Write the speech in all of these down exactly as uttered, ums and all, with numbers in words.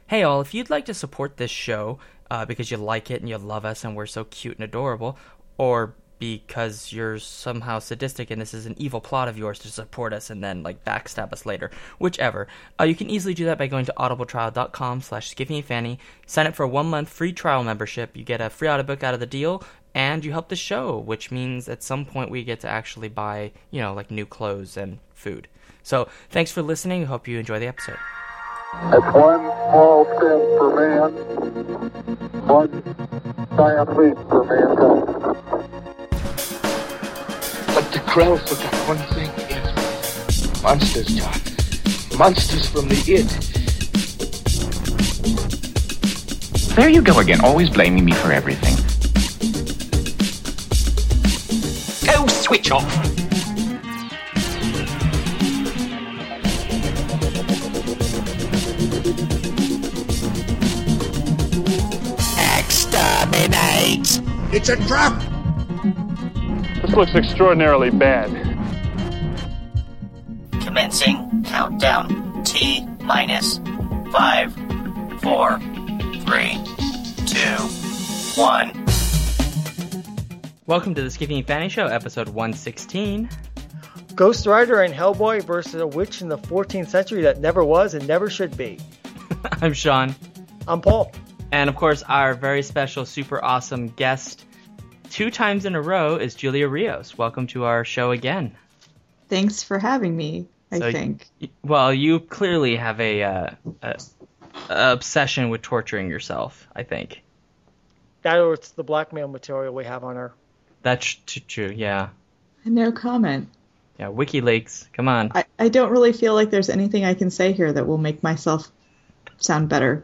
Hey all, if you'd like to support this show uh, because you like it and you love us and we're so cute and adorable, or because you're somehow sadistic and this is an evil plot of yours to support us and then like backstab us later, whichever, uh, you can easily do that by going to audibletrial.com slash skiffyandfanny, sign up for a one month free trial membership, you get a free audiobook out of the deal, and you help the show, which means at some point we get to actually buy, you know, like new clothes and food. So thanks for listening. I hope you enjoy the episode. It's one small step for man, one giant leap for mankind. But the Krell forgot one thing, Id. Monsters, John. Monsters from the Id. There you go again, always blaming me for everything. Go switch off! Exterminate! It's a trap! This looks extraordinarily bad. Commencing countdown. T minus five, four, three, two, one. Welcome to the Skiffy and Fanny Show, episode one sixteen. Ghost Rider and Hellboy versus a witch in the fourteenth century that never was and never should be. I'm Sean. I'm Paul. And of course, our very special, super awesome guest, two times in a row, is Julia Rios. Welcome to our show again. Thanks for having me, I so, think. Well, you clearly have a, uh, a, a obsession with torturing yourself, I think. That or it's the blackmail material we have on her. That's true, yeah. No comment. Yeah, WikiLeaks, come on. I, I don't really feel like there's anything I can say here that will make myself sound better.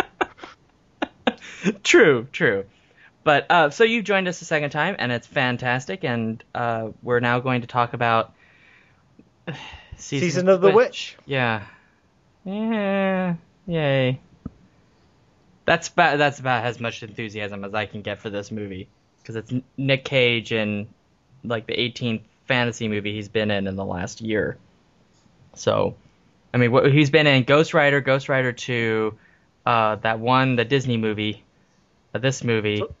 True, true. But, uh, so you've joined us a second time, and it's fantastic, and uh, we're now going to talk about Season, Season of the Witch. Witch. Yeah. Yeah, yay. That's about, that's about as much enthusiasm as I can get for this movie. Because it's Nick Cage in, like, the eighteenth fantasy movie he's been in in the last year. So, I mean, what, he's been in Ghost Rider, Ghost Rider two, uh, that one, the Disney movie, uh, this movie. Yeah,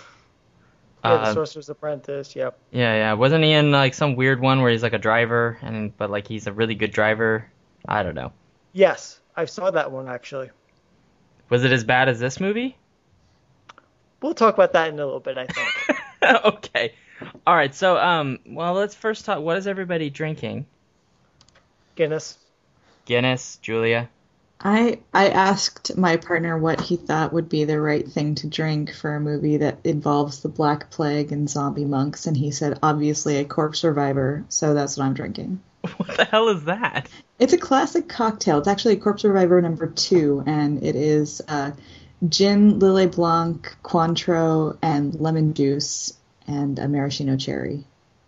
uh, The Sorcerer's Apprentice, yep. Yeah, yeah. Wasn't he in, like, some weird one where he's, like, a driver, and but, like, he's a really good driver? I don't know. Yes, I saw that one, actually. Was it as bad as this movie? We'll talk about that in a little bit, I think. Okay. All right, so, um, well, let's first talk, what is everybody drinking? Guinness. Guinness, Julia? I I asked my partner what he thought would be the right thing to drink for a movie that involves the Black Plague and zombie monks, and he said, obviously, a Corpse Reviver, so that's what I'm drinking. What the hell is that? It's a classic cocktail. It's actually a Corpse Reviver number two, and it is uh, gin, Lillet Blanc, Cointreau, and lemon juice, and a maraschino cherry.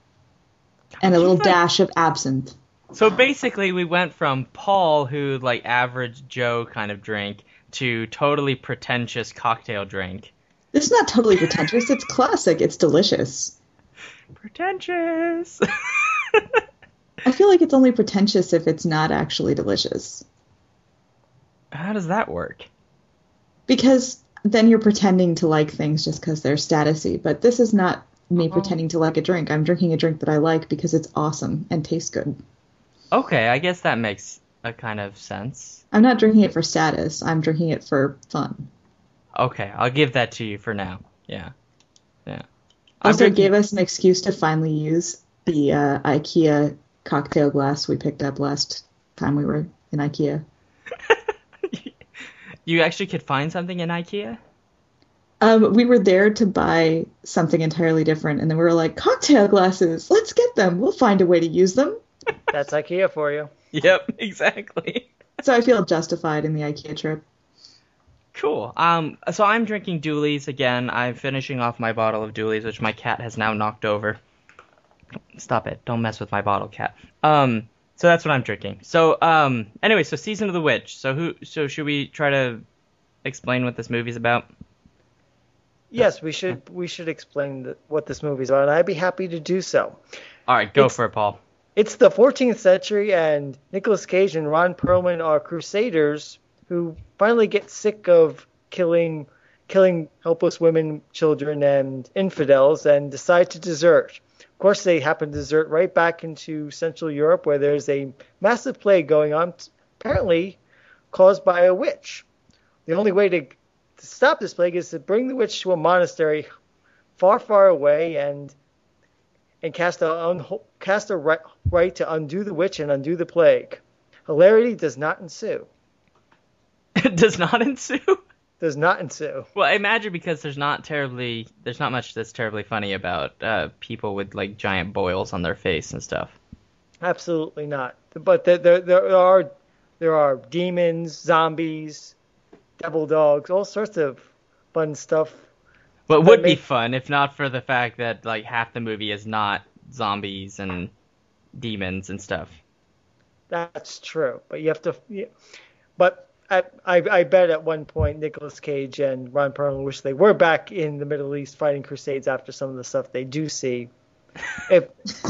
And a little dash of absinthe. So basically we went from Paul, who, like, average Joe kind of drink, to totally pretentious cocktail drink. This is not totally pretentious. It's classic. It's delicious. Pretentious. I feel like it's only pretentious if it's not actually delicious. How does that work? Because then you're pretending to like things just because they're statusy. But this is not me oh. pretending to like a drink. I'm drinking a drink that I like because it's awesome and tastes good. Okay, I guess that makes a kind of sense. I'm not drinking it for status. I'm drinking it for fun. Okay, I'll give that to you for now. Yeah. Yeah. Also, drinking... it gave us an excuse to finally use the uh, IKEA cocktail glass we picked up last time we were in IKEA. You actually could find something in IKEA? Um, we were there to buy something entirely different, and then we were like, cocktail glasses, let's get them. We'll find a way to use them. That's IKEA for you. Yep, exactly. So I feel justified in the IKEA trip. Cool. Um, so I'm drinking Dooley's again. I'm finishing off my bottle of Dooley's, which my cat has now knocked over. Stop it. Don't mess with my bottle, cat. Um, so that's what I'm drinking. So, um, anyway, so Season of the Witch. So who? So should we try to explain what this movie's about? Yes, we should. We should explain the, what this movie's about, and I'd be happy to do so. All right, go it's, for it, Paul. It's the fourteenth century, and Nicolas Cage and Ron Perlman are crusaders who finally get sick of killing killing helpless women, children, and infidels, and decide to desert. Of course, they happen to desert right back into Central Europe, where there's a massive plague going on, apparently caused by a witch. The only way to, to stop this plague is to bring the witch to a monastery far, far away and and cast a, un, cast a right, right to undo the witch and undo the plague. Hilarity does not ensue. It does not ensue? Does not ensue. Well, I imagine because there's not terribly, there's not much that's terribly funny about uh, people with like giant boils on their face and stuff. Absolutely not. But there, there, there are there are demons, zombies, devil dogs, all sorts of fun stuff. What would be make... fun if not for the fact that like half the movie is not zombies and demons and stuff. That's true, but you have to. Yeah. But I, I, I bet at one point Nicolas Cage and Ron Perlman wish they were back in the Middle East fighting crusades after some of the stuff they do see. If...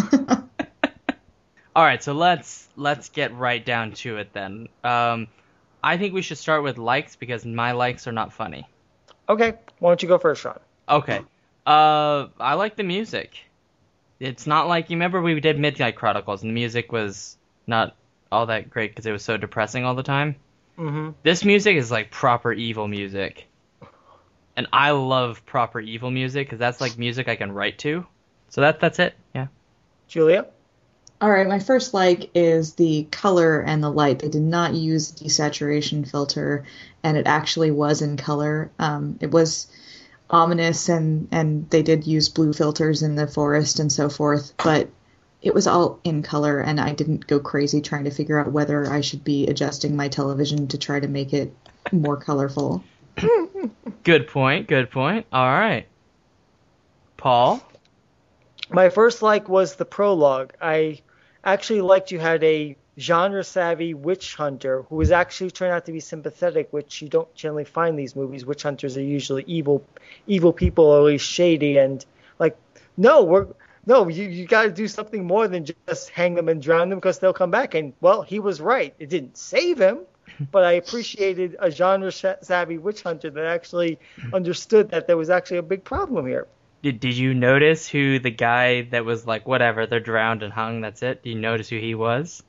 All right, so let's let's get right down to it then. Um, I think we should start with likes because my likes are not funny. Okay, why don't you go first, Sean? Okay, uh, I like the music. It's not like, you remember we did Midnight Chronicles and the music was not all that great because it was so depressing all the time. Mm-hmm. This music is like proper evil music, and I love proper evil music because that's like music I can write to. So that that's it. Yeah. Julia? All right, my first like is the color and the light. They did not use desaturation filter, and it actually was in color. Um, it was ominous, and, and they did use blue filters in the forest and so forth, but it was all in color, and I didn't go crazy trying to figure out whether I should be adjusting my television to try to make it more colorful. Good point, good point. All right. Paul? My first like was the prologue. I actually liked you had a genre-savvy witch hunter who was actually turned out to be sympathetic, which you don't generally find in these movies. Witch hunters are usually evil evil people, or at least shady, and like, no, we're no, you, you got to do something more than just hang them and drown them because they'll come back. And, well, he was right. It didn't save him, but I appreciated a genre-savvy witch hunter that actually understood that there was actually a big problem here. Did Did you notice who the guy that was like, whatever, they're drowned and hung, that's it? Did you notice who he was?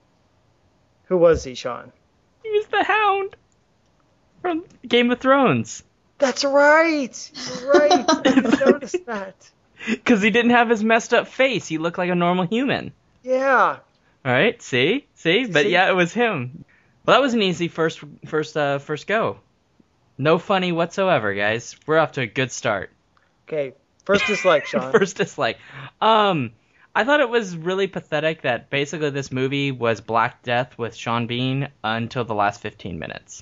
Who was he, Sean? He was the Hound from Game of Thrones. That's right! You're right! I didn't notice that. Because he didn't have his messed up face. He looked like a normal human. Yeah. All right, see? See? But see? yeah, it was him. Well, that was an easy first first uh, first go. No funny whatsoever, guys. We're off to a good start. Okay, first dislike, Sean. First dislike. Um, I thought it was really pathetic that basically this movie was Black Death with Sean Bean until the last fifteen minutes.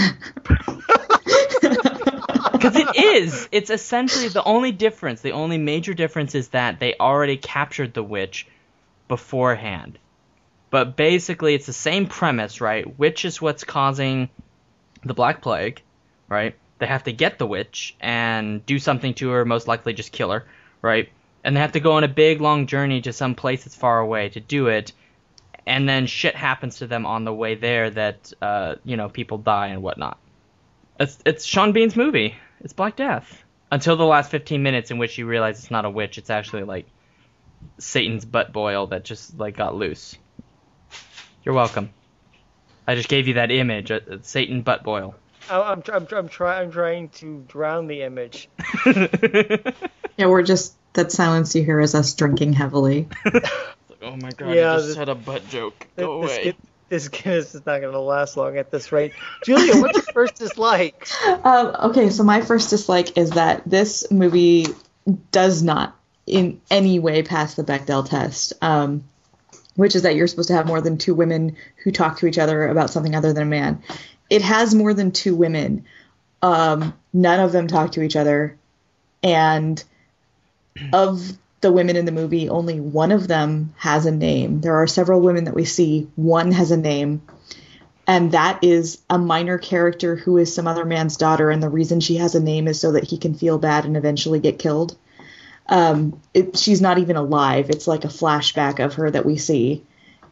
Because it is. It's essentially the only difference, the only major difference is that they already captured the witch beforehand. But basically it's the same premise, right? Witch is what's causing the Black Plague, right? They have to get the witch and do something to her, most likely just kill her, right? And they have to go on a big, long journey to some place that's far away to do it. And then shit happens to them on the way there that, uh, you know, people die and whatnot. It's, it's Sean Bean's movie. It's Black Death. Until the last fifteen minutes in which you realize it's not a witch. It's actually, like, Satan's butt boil that just, like, got loose. You're welcome. I just gave you that image, uh, Satan butt boil. I'm, I'm, I'm, try, I'm trying to drown the image. Yeah, we're just... That silence you hear is us drinking heavily. Oh my god, yeah, you just this, had a butt joke. Go this, away. This Guinness is not going to last long at this rate. Julia, what's your first dislike? Um, okay, so my first dislike is that this movie does not in any way pass the Bechdel test, um, which is that you're supposed to have more than two women who talk to each other about something other than a man. It has more than two women. Um, none of them talk to each other, and of the women in the movie, only one of them has a name. There are several women that we see. One has a name, and that is a minor character who is some other man's daughter, and the reason she has a name is so that he can feel bad and eventually get killed. Um, it, she's not even alive. It's like a flashback of her that we see.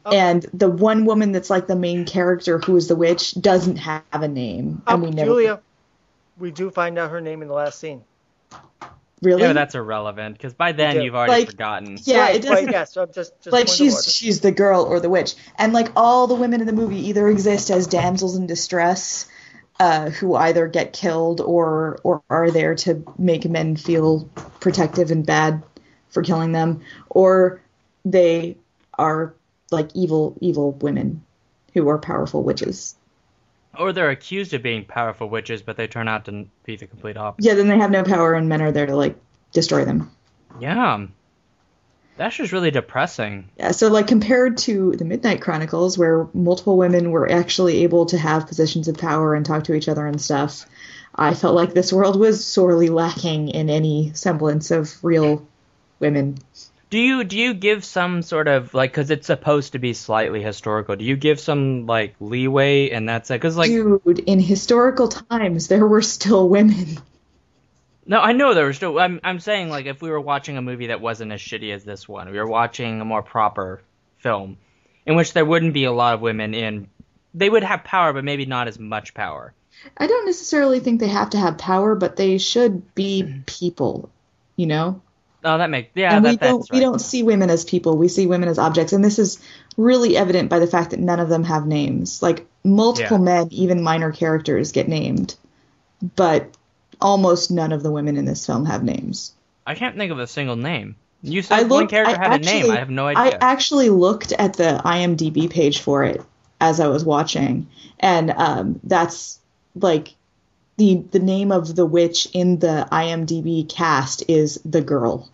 And the one woman that's like the main character who is the witch doesn't have a name. Oh, and we never... Julia, we do find out her name in the last scene. Really? Yeah, but that's irrelevant because by then Yeah. you've already Like, forgotten. Yeah, right, it doesn't. Right, yeah, so I'm just, just like point of she's order. she's the girl or the witch, and like all the women in the movie either exist as damsels in distress, uh, who either get killed or or are there to make men feel protective and bad for killing them, or they are like evil evil women who are powerful witches. Or they're accused of being powerful witches, but they turn out to be the complete opposite. Yeah, then they have no power, and men are there to like destroy them. Yeah. That's just really depressing. Yeah, so like compared to the Midnight Chronicles, where multiple women were actually able to have positions of power and talk to each other and stuff, I felt like this world was sorely lacking in any semblance of real women. Do you do you give some sort of, like, because it's supposed to be slightly historical, do you give some, like, leeway and that's it? Because, like... Dude, in historical times, there were still women. No, I know there were still... I'm, I'm saying, like, if we were watching a movie that wasn't as shitty as this one, we were watching a more proper film, in which there wouldn't be a lot of women in... They would have power, but maybe not as much power. I don't necessarily think they have to have power, but they should be people, you know? Oh, that makes... Yeah, and that, we don't, that's we right. don't see women as people. We see women as objects. And this is really evident by the fact that none of them have names. Like, multiple Yeah. men, even minor characters, get named. But almost none of the women in this film have names. I can't think of a single name. You said I one looked, character I had actually, a name. I have no I idea. actually looked at the I M D B page for it as I was watching. And um, that's, like... The, the name of the witch in the I M D B cast is The Girl.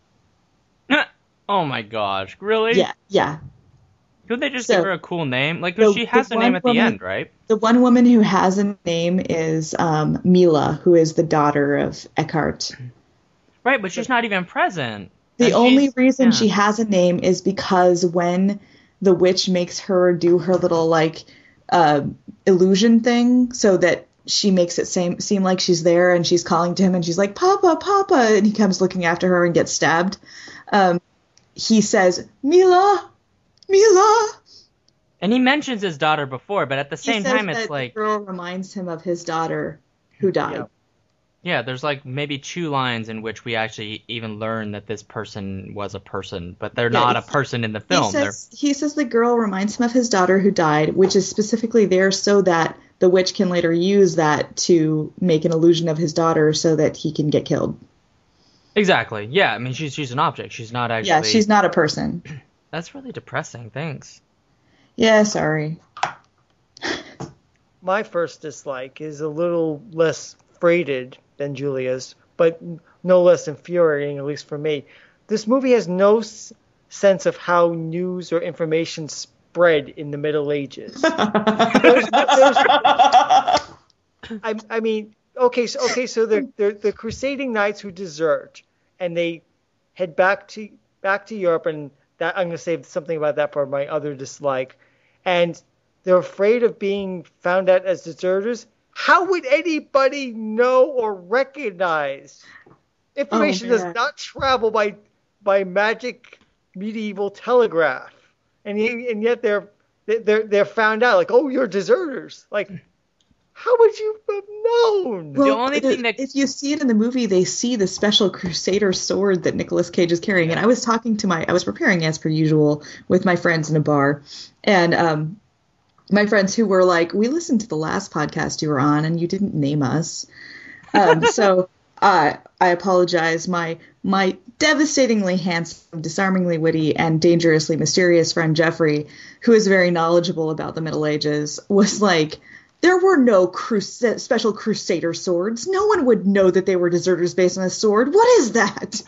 Oh my gosh, really? Yeah, yeah. Could they just So, give her a cool name? Like, 'cause the- she has the a name one at the woman- end, right? The one woman who has a name is um, Mila, who is the daughter of Eckhart. Right, but she's not even present. The And only she's- reason yeah. she has a name is because when the witch makes her do her little, like, uh, illusion thing so that she makes it seem, seem like she's there and she's calling to him and she's like, Papa, Papa, and he comes looking after her and gets stabbed. Um, he says, Mila, Mila. And he mentions his daughter before, but at the He same says time, that it's the like, girl reminds him of his daughter who died. Yeah. yeah, there's like maybe two lines in which we actually even learn that this person was a person, but they're Yeah, not a he- person in the He film. says, he says the girl reminds him of his daughter who died, which is specifically there so that the witch can later use that to make an illusion of his daughter so that he can get killed. They're... Exactly. Yeah, I mean, she's she's an object. She's not actually... Yeah, she's not a person. That's really depressing. Thanks. Yeah, sorry. My first dislike is a little less freighted than Julia's, but no less infuriating, at least for me. This movie has no s- sense of how news or information spread in the Middle Ages. There's- there's- I, I mean, okay, so okay, so they're, they're the crusading knights who desert, and they head back to back to Europe, and that I'm going to save something about that for my other dislike. And they're afraid of being found out as deserters. How would anybody know or recognize? Information Oh, does man. not travel by by magic medieval telegraph, and y- and yet they're they're they're found out like, oh, you're deserters. Like, how would you have known? Well, only the- thing that- if you see it in the movie, they see the special Crusader sword that Nicolas Cage is carrying. And I was talking to my, I was preparing as per usual with my friends in a bar, and um, my friends who were like, "We listened to the last podcast you were on, and you didn't name us." Um, so uh, I apologize. My my devastatingly handsome, disarmingly witty, and dangerously mysterious friend Jeffrey, who is very knowledgeable about the Middle Ages, was like, there were no crus- special Crusader swords. No one would know that they were deserters based on a sword. What is that?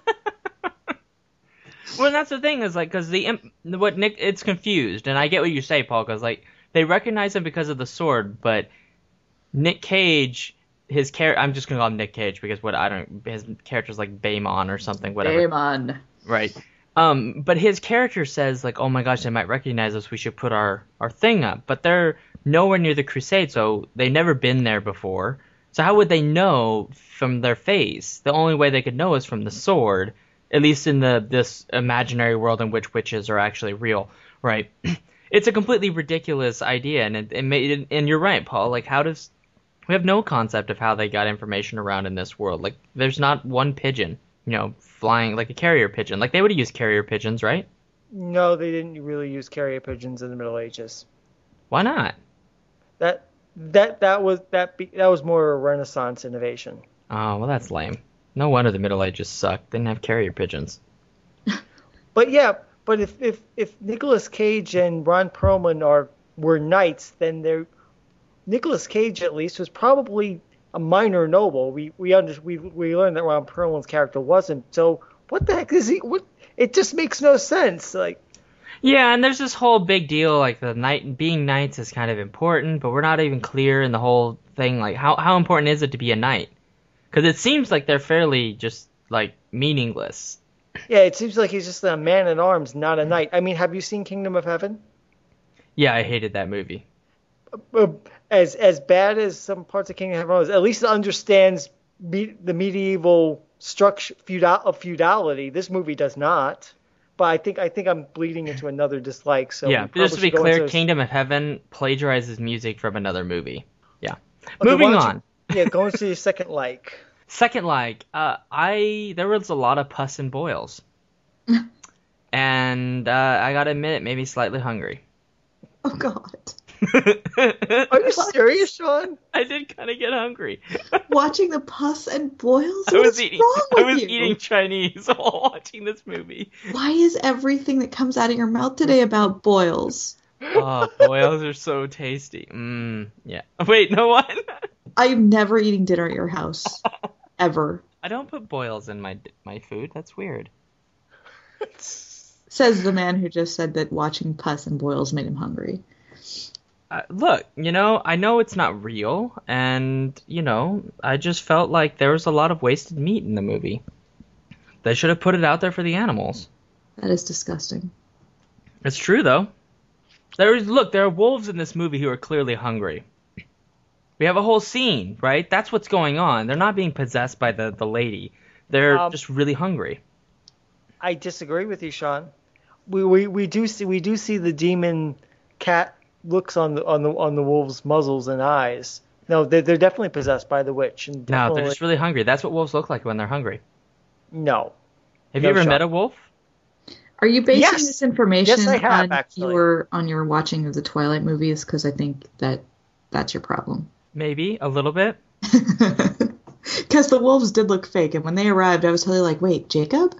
Well, that's the thing is like because the imp- what Nick it's confused, and I get what you say, Paul, because like they recognize him because of the sword, but Nick Cage, his character, I'm just gonna call him Nick Cage because what I don't, his character's like Baymon or something, whatever. Damon. Right. Um, but his character says like, oh my gosh, they might recognize us. We should put our our thing up. But they're nowhere near the Crusade, so they've never been there before. So how would they know from their face? The only way they could know is from the sword. At least in the this imaginary world in which witches are actually real. Right. It's a completely ridiculous idea, and it, it made, and you're right, Paul. Like, how does we have no concept of how they got information around in this world? Like, there's not one pigeon, you know, flying like a carrier pigeon. Like, they would have used carrier pigeons, right? No, they didn't really use carrier pigeons in the Middle Ages. Why not? That that that was that be, that was more a Renaissance innovation. Oh, well, that's lame. No wonder the Middle Ages sucked. They didn't have carrier pigeons. But yeah, but if if if Nicolas Cage and Ron Perlman are were knights, then they're Nicolas Cage at least was probably a minor noble. We we under, we we learned that Ron Perlman's character wasn't. So what the heck is he? What? It just makes no sense. Like. Yeah, and there's this whole big deal, like the knight being knights is kind of important, but we're not even clear in the whole thing, like how how important is it to be a knight? Because it seems like they're fairly just like meaningless. Yeah, it seems like he's just a man at arms, not a knight. I mean, have you seen Kingdom of Heaven? Yeah, I hated that movie. As as bad as some parts of Kingdom of Heaven was, at least it understands me, the medieval structure feudal, of feudality. This movie does not. But I think I think I'm bleeding into another dislike. So yeah, just to be clear, Kingdom of Heaven plagiarizes music from another movie. Yeah. Okay, moving on. You, yeah, going to your second like. Second like, uh, I there was a lot of pus and boils, and uh, I gotta admit, it made me slightly hungry. Oh God. Are you serious, Sean? I did kind of get hungry. Watching the pus and boils? I was What's eating. wrong with I was you? eating Chinese while watching this movie. Why is everything that comes out of your mouth today about boils? Oh, boils are so tasty. Mmm. Yeah. Wait, no what? I'm never eating dinner at your house. Ever. I don't put boils in my my food. That's weird. Says the man who just said that watching pus and boils made him hungry. Uh, look, you know, I know it's not real, and, you know, I just felt like there was a lot of wasted meat in the movie. They should have put it out there for the animals. That is disgusting. It's true, though. There is, look, there are wolves in this movie who are clearly hungry. We have a whole scene, right? That's what's going on. They're not being possessed by the, the lady. They're um, just really hungry. I disagree with you, Sean. We we, we do see we do see the demon cat looks on the on the on the wolves' muzzles and eyes. No, they're, they're definitely possessed by the witch. And no, they're just really hungry. That's what wolves look like when they're hungry. No. Have no you ever shot. met a wolf? Are you basing yes. this information yes, I have, on actually. your on your watching of the Twilight movies? Because I think that that's your problem. Maybe a little bit. Because the wolves did look fake, and when they arrived, I was totally like, "Wait, Jacob?"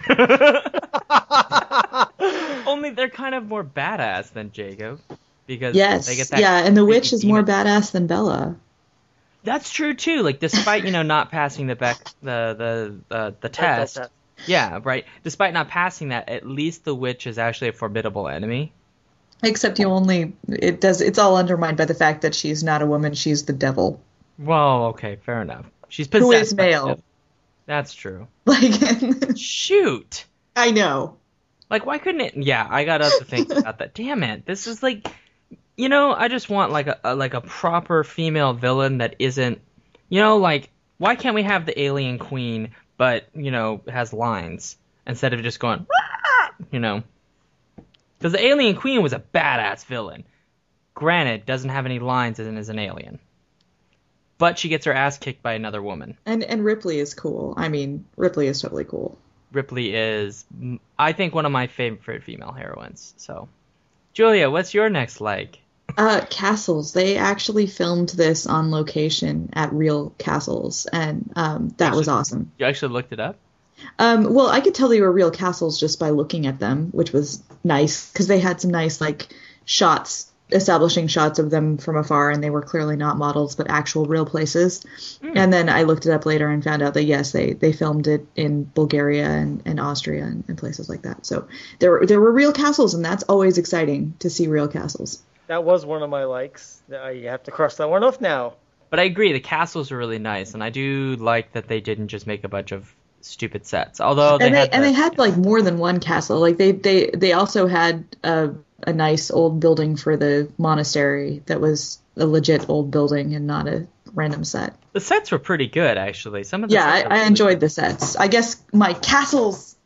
Only they're kind of more badass than Jacob. Because yes, they get that yeah, and the witch is demon. more badass than Bella. That's true too. Like, despite you know not passing the bec- the the uh, the test, yeah, right. Despite not passing that, at least the witch is actually a formidable enemy. Except you only it does it's all undermined by the fact that she's not a woman; she's the devil. Well, okay, fair enough. She's possessed. Who is by the male? devil. That's true. Like, shoot. I know. Like, why couldn't it? Yeah, I got other things about that. Damn it! This is like. You know, I just want like a, a like a proper female villain that isn't, you know, like why can't we have the alien queen, but you know has lines instead of just going, you know, because the alien queen was a badass villain. Granted, doesn't have any lines and is an alien, but she gets her ass kicked by another woman. And and Ripley is cool. I mean, Ripley is totally cool. Ripley is, I think, one of my favorite female heroines. So, Julia, what's your next like? Uh, castles. They actually filmed this on location at real castles, and um, that actually, was awesome. You actually looked it up? Um, well, I could tell they were real castles just by looking at them, which was nice, because they had some nice, like, shots, establishing shots of them from afar, and they were clearly not models, but actual real places. Mm. And then I looked it up later and found out that, yes, they, they filmed it in Bulgaria and, and Austria and, and places like that. So there were, there were real castles, and that's always exciting to see real castles. That was one of my likes. I have to cross that one off now. But I agree, the castles are really nice, and I do like that they didn't just make a bunch of stupid sets. Although they and they had and the, they had like more than one castle. Like they they, they also had a a nice old building for the monastery that was a legit old building and not a random set. The sets were pretty good, actually. Some of the yeah, sets I, I really enjoyed good. the sets. I guess my castles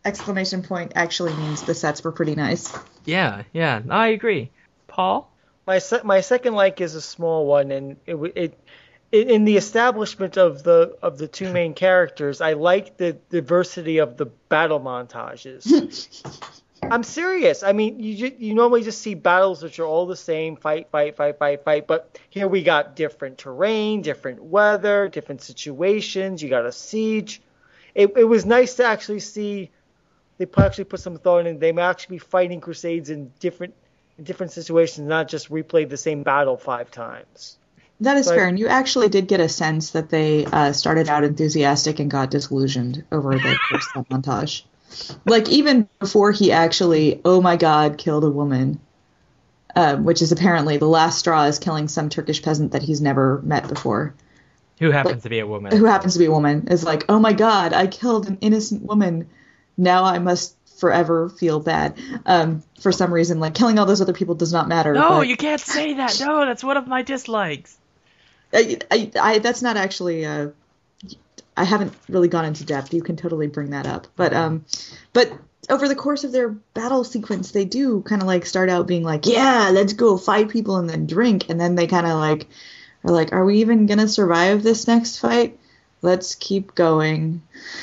exclamation point actually means the sets were pretty nice. Yeah, yeah, I agree. Paul? My se- my second like is a small one, and it, it it in the establishment of the of the two main characters, I like the diversity of the battle montages. I'm serious. I mean, you ju- you normally just see battles which are all the same, fight, fight, fight, fight, fight. But here we got different terrain, different weather, different situations. You got a siege. It it was nice to actually see they actually put some thought in. They may actually be fighting crusades in different in different situations, not just replay the same battle five times. That is But- fair, and you actually did get a sense that they uh, started out enthusiastic and got disillusioned over the first montage. Like, even before he actually, oh my god, killed a woman, uh, which is apparently the last straw is killing some Turkish peasant that he's never met before, Who happens Like, to be a woman. who happens to be a woman, is like, oh my god, I killed an innocent woman. Now I must forever feel bad. Um, for some reason, like, killing all those other people does not matter. No, but you can't say that. No, that's one of my dislikes. I, I, I, that's not actually... Uh, I haven't really gone into depth. You can totally bring that up. But um, but over the course of their battle sequence, they do kind of like start out being like, yeah, let's go fight people and then drink. And then they kind of like are like, are we even going to survive this next fight? Let's keep going.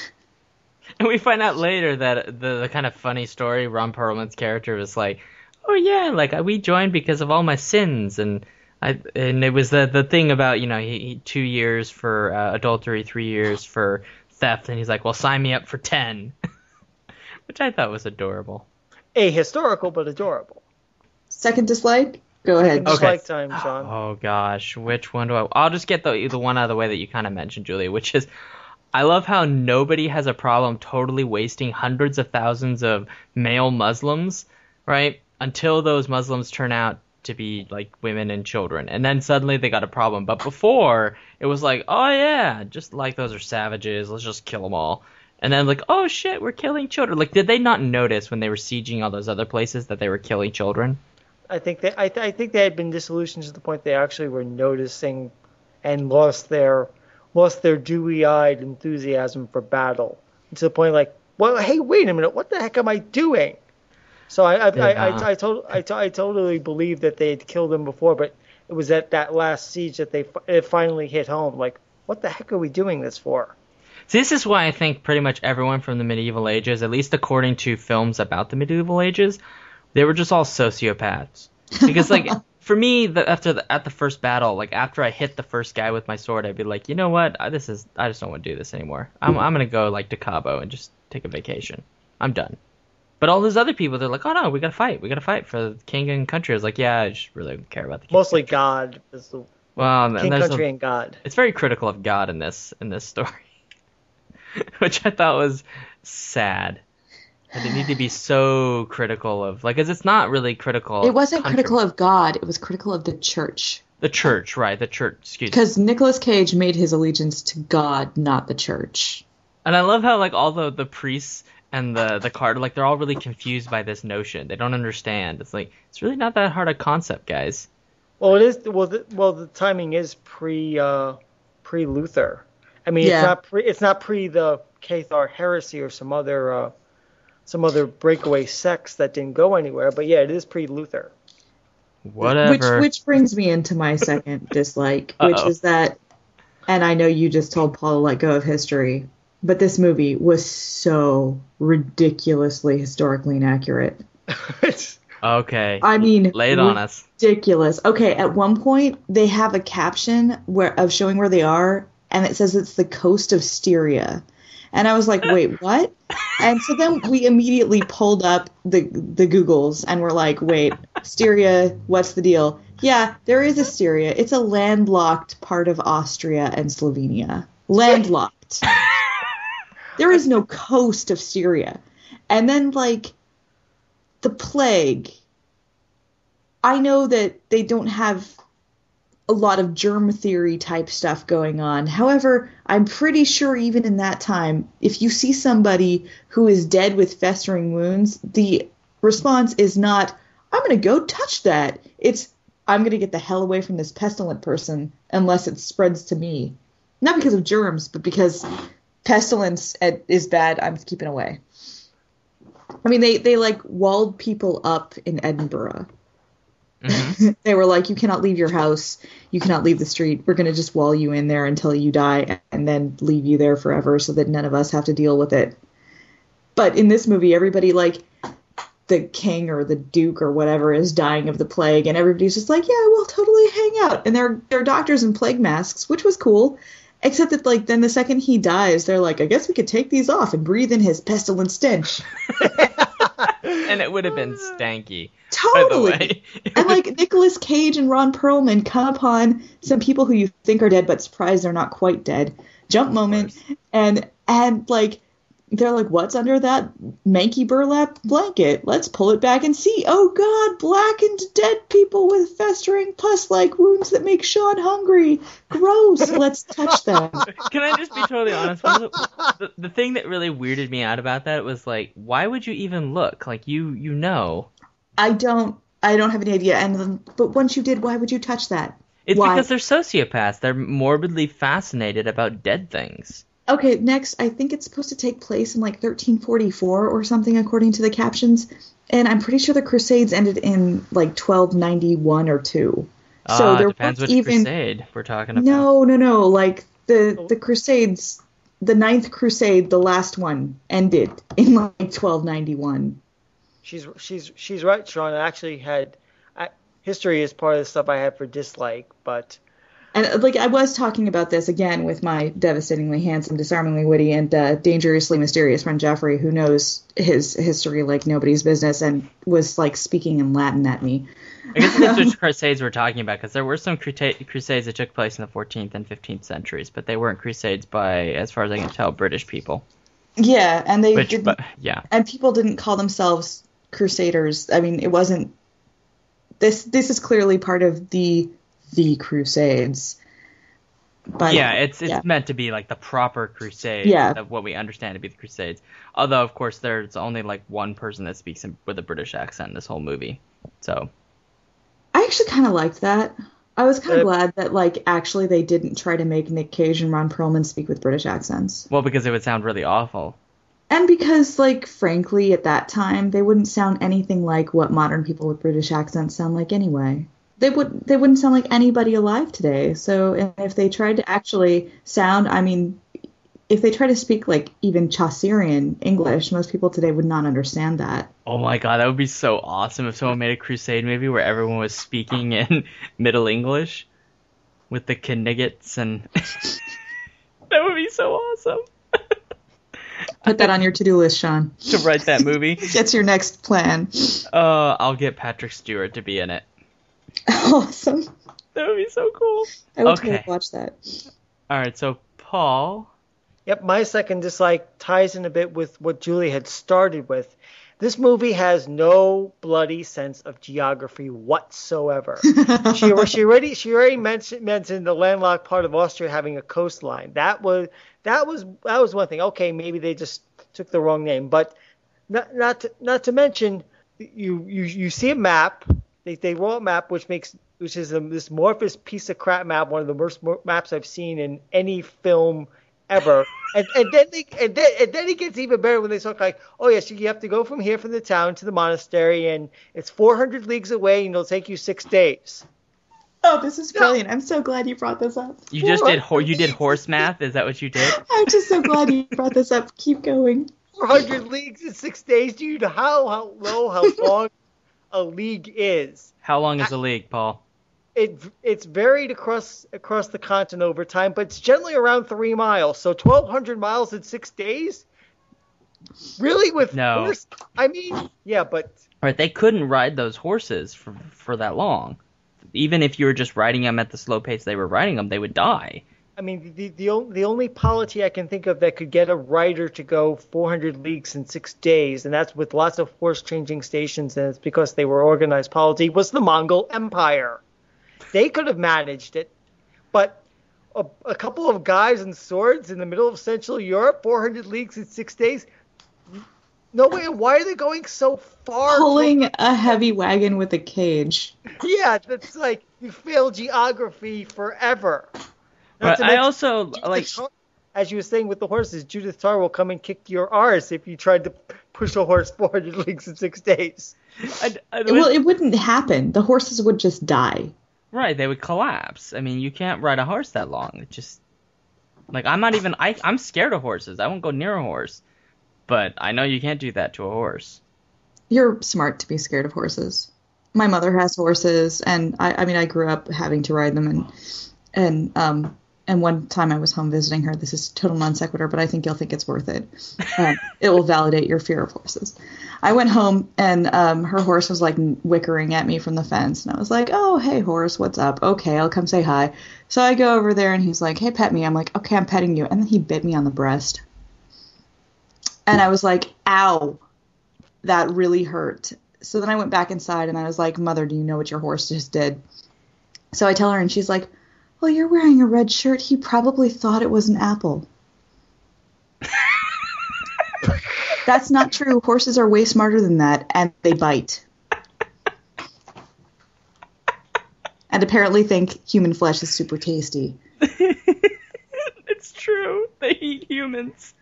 And we find out later that the, the kind of funny story, Ron Perlman's character was like, oh yeah, like we joined because of all my sins. And I, and it was the the thing about, you know, he, he two years for uh, adultery, three years for theft, and he's like, well, sign me up for ten, which I thought was adorable. Ahistorical, but adorable. Second dislike? Go ahead. Dislike time, Sean. Oh gosh, which one do I? I'll just get the the one out of the way that you kind of mentioned, Julia, which is, I love how nobody has a problem totally wasting hundreds of thousands of male Muslims, right? Until those Muslims turn out to be like women and children, and then suddenly they got a problem. But before, it was like, oh yeah, just like those are savages, let's just kill them all. And then like, oh shit, we're killing children. Like, did they not notice when they were sieging all those other places that they were killing children? I think they, I, th- I think they had been disillusioned to the point they actually were noticing and lost their lost their dewy-eyed enthusiasm for battle, to the point like, well, hey, wait a minute, what the heck am I doing? So I I, Yeah. I, I, I, to- I, to- I totally believe that they had killed him before, but it was at that last siege that they fi- it finally hit home. Like, what the heck are we doing this for? So this is why I think pretty much everyone from the medieval ages, at least according to films about the medieval ages, they were just all sociopaths. Because like for me, the, after the, at the first battle, like after I hit the first guy with my sword, I'd be like, you know what, I, this is I just don't want to do this anymore. I'm I'm gonna go like to Cabo and just take a vacation. I'm done. But all those other people, they're like, oh no, we gotta fight. We gotta fight for the king and country. I was like, yeah, I just really don't care about the king. Mostly God is the Well, and king, there's country, a, and God. it's very critical of God in this in this story, which I thought was sad. That they need to be so critical of, like, 'cause it's not really critical. It of wasn't country. critical of God. It was critical of the church. The church, right? The church. Excuse me. Because Nicolas Cage made his allegiance to God, not the church. And I love how like all the the priests and the the card, like they're all really confused by this notion. They don't understand. It's like it's really not that hard a concept, guys. Well, it is. Well, the, well, the timing is pre uh, pre Luther. I mean, Yeah. it's not pre. It's not pre the Cathar heresy or some other uh, some other breakaway sects that didn't go anywhere. But yeah, it is pre Luther. Whatever. Which which brings me into my second dislike, which Uh-oh. is that, and I know you just told Paul to let go of history, but this movie was so ridiculously historically inaccurate. Okay. I mean, lay it on us. ridiculous. Okay, at one point they have a caption where of showing where they are, and it says it's the coast of Styria, and I was like, wait, what? And so then we immediately pulled up the the Googles and we're like, wait, Styria, what's the deal? Yeah, there is a Styria. It's a landlocked part of Austria and Slovenia. Landlocked. There is no coast of Styria. And then, like, the plague. I know that they don't have a lot of germ theory type stuff going on. However, I'm pretty sure even in that time, if you see somebody who is dead with festering wounds, the response is not, I'm going to go touch that. It's, I'm going to get the hell away from this pestilent person unless it spreads to me. Not because of germs, but because pestilence is bad. I'm keeping away. I mean, they, they like walled people up in Edinburgh. Mm-hmm. They were like, you cannot leave your house, you cannot leave the street, we're going to just wall you in there until you die and then leave you there forever so that none of us have to deal with it. But in this movie, everybody, like, the king or the duke or whatever is dying of the plague, and everybody's just like, yeah, we'll totally hang out. And they're, they're doctors in plague masks, which was cool. Except that, like, then the second he dies, they're like, I guess we could take these off and breathe in his pestilent stench. And it would have been stanky. Totally. And, like, Nicolas Cage and Ron Perlman come upon some people who you think are dead, but surprised they're not quite dead. Jump moment. And, and, like, they're like, what's under that manky burlap blanket? Let's pull it back and see. Oh, God, blackened dead people with festering pus-like wounds that make Sean hungry. Gross. Let's touch them. Can I just be totally honest? One of the, the, the thing that really weirded me out about that was, like, why would you even look? Like, you you know. I don't I don't have any idea. And But once you did, why would you touch that? It's why? Because they're sociopaths. They're morbidly fascinated about dead things. Okay, next, I think it's supposed to take place in, like, thirteen forty-four or something, according to the captions. And I'm pretty sure the Crusades ended in, like, twelve ninety-one or two. So uh, there depends which even... crusade we're talking about. No, no, no. Like, the, the Crusades, the Ninth Crusade, the last one, ended in, like, twelve ninety-one. She's she's she's right, Sean. I actually had... I, history is part of the stuff I had for dislike, but... And, like, I was talking about this again with my devastatingly handsome, disarmingly witty, and uh, dangerously mysterious friend Jeffrey, who knows his history like nobody's business and was, like, speaking in Latin at me. I guess that's which crusades we're talking about, because there were some cruta- crusades that took place in the fourteenth and fifteenth centuries, but they weren't crusades by, as far as I can tell, British people. Yeah, and they which, didn't, but, yeah. and people didn't call themselves crusaders. I mean, it wasn't... This, this is clearly part of the... the Crusades. But, yeah, it's it's yeah. meant to be like the proper crusade yeah. of what we understand to be the Crusades. Although, of course, there's only like one person that speaks in, with a British accent in this whole movie. So, I actually kind of liked that. I was kind of Uh, glad that, like, actually they didn't try to make Nick Cage and Ron Perlman speak with British accents. well, because it would sound really awful. And because, like, frankly, at that time, they wouldn't sound anything like what modern people with British accents sound like anyway. They would they wouldn't sound like anybody alive today. So if they tried to actually sound, I mean, if they try to speak like even Chaucerian English, most people today would not understand that. Oh my god, that would be so awesome if someone made a Crusade movie where everyone was speaking in Middle English with the Kniggets and that would be so awesome. Put that on your to-do list, Sean. To write that movie. That's your next plan. Uh, I'll get Patrick Stewart to be in it. Awesome. That would be so cool. I would Okay. totally watch that. All right, so Paul. Yep, my second dislike ties in a bit with what Julie had started with. This movie has no bloody sense of geography whatsoever. she, she already she already mentioned mentioned the landlocked part of Austria having a coastline. That was that was that was one thing. Okay, maybe they just took the wrong name, but not not to, not to mention you you you see a map. They they roll a map which makes which is a, this amorphous piece of crap map, one of the worst maps I've seen in any film ever. and and then they and then and then it gets even better when they talk like, oh yes, you have to go from here from the town to the monastery, and it's four hundred leagues away, and it'll take you six days. Oh, this is brilliant! I'm so glad you brought this up. You just did ho- you did horse math. Is that what you did? I'm just so glad you brought this up. Keep going. four hundred leagues in six days. Do you know how how low how long a league is? How long is a league, Paul? It it's varied across across the continent over time, but it's generally around three miles. So twelve hundred miles in six days? Really? With No. horse? I mean, yeah, but Right, they couldn't ride those horses for for that long. Even if you were just riding them at the slow pace they were riding them, they would die. I mean, the the, o- the only polity I can think of that could get a rider to go four hundred leagues in six days, and that's with lots of horse-changing stations, and it's because they were organized polity, was the Mongol Empire. They could have managed it, but a, a couple of guys in swords in the middle of Central Europe, four hundred leagues in six days? No way. Why are they going so far? Pulling a heavy wagon with a cage. Yeah, that's like, you fail geography forever. Not But to I mention- also like. as you were saying with the horses, Judith Tar will come and kick your arse if you tried to push a horse four hundred leagues in six days. I, I, Well, it wouldn't happen. The horses would just die. Right, they would collapse. I mean, you can't ride a horse that long. It just, like, I'm not even, I, I'm scared of horses. I won't go near a horse. But I know you can't do that to a horse. You're smart to be scared of horses. My mother has horses, and I, I mean, I grew up having to ride them, and, and, um, and one time I was home visiting her. This is total non sequitur, but I think you'll think it's worth it. Um, it will validate your fear of horses. I went home, and um, her horse was like wickering at me from the fence, and I was like, "Oh, hey, horse, what's up? Okay, I'll come say hi." So I go over there, and he's like, "Hey, pet me." I'm like, "Okay, I'm petting you," and then he bit me on the breast, and I was like, "Ow, that really hurt." So then I went back inside, and I was like, "Mother, do you know what your horse just did?" So I tell her, and she's like, "Well, you're wearing a red shirt. He probably thought it was an apple." That's not true. Horses are way smarter than that, and they bite. And apparently think human flesh is super tasty. It's true. They eat humans.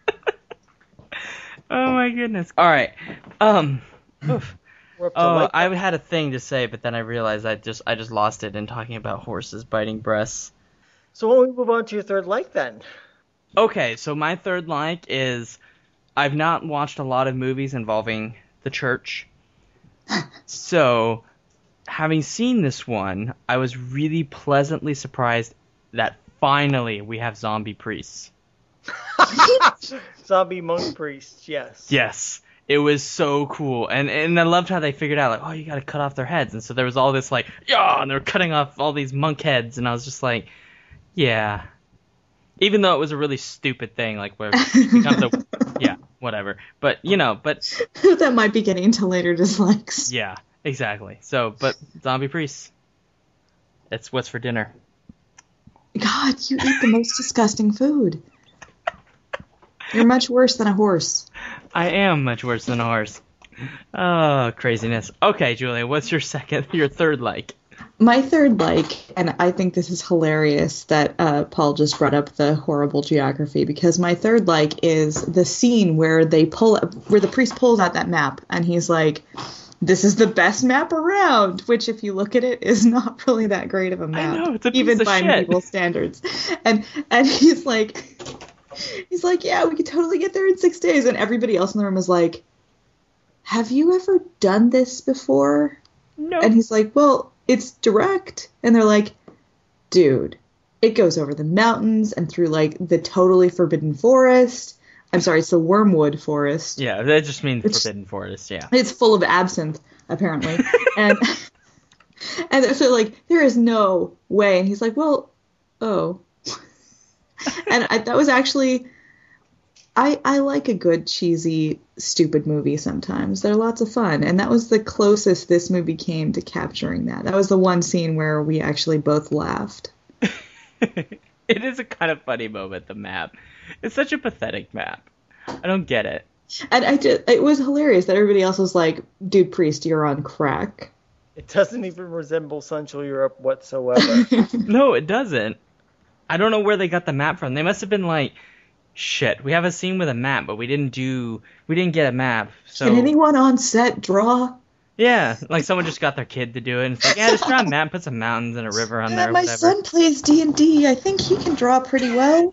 Oh my goodness. All right. Um. Oof. Oh, I had a thing to say, but then I realized I just I just lost it in talking about horses biting breasts. So why don't we move on to your third like then? Okay, so my third like is I've not watched a lot of movies involving the church. So, having seen this one, I was really pleasantly surprised that finally we have zombie priests. Zombie monk priests, yes. Yes. It was so cool. And and I loved how they figured out, like, oh, you gotta cut off their heads. And so there was all this, like, yeah, and they were cutting off all these monk heads. And I was just like, yeah. Even though it was a really stupid thing, like, where it becomes a, yeah, whatever. But, you know, but. That might be getting into later dislikes. Yeah, exactly. So, but zombie priests. That's what's for dinner. God, you eat the most disgusting food. You're much worse than a horse. I am much worse than a horse. Oh, craziness. Okay, Julia, what's your second, your third like? My third like, and I think this is hilarious that uh, Paul just brought up the horrible geography, because my third like is the scene where they pull, where the priest pulls out that map, and he's like, "This is the best map around," which, if you look at it, is not really that great of a map, I know, it's a piece even of by shit. medieval standards. And and he's like. He's like, "Yeah, we could totally get there in six days. And everybody else in the room is like, "Have you ever done this before?" No. And he's like, "Well, it's direct." And they're like, "Dude, it goes over the mountains and through, like, the totally forbidden forest." I'm sorry, it's the Wormwood Forest. Yeah, that just means It's- forbidden forest, yeah. It's full of absinthe, apparently. and and so, like, there is no way. And he's like, "Well, oh." And I, that was actually, I I like a good, cheesy, stupid movie sometimes. They're lots of fun. And that was the closest this movie came to capturing that. That was the one scene where we actually both laughed. It is a kind of funny moment, the map. It's such a pathetic map. I don't get it. And I just, it was hilarious that everybody else was like, "Dude, priest, you're on crack." It doesn't even resemble Central Europe whatsoever. No, it doesn't. I don't know where they got the map from. They must have been like, shit, we have a scene with a map, but we didn't do, we didn't get a map. So Can anyone on set draw? yeah, like someone just got their kid to do it. And it's like, yeah, just draw a map, put some mountains and a river on Yeah, there. my whatever. son plays D and D. I think he can draw pretty well.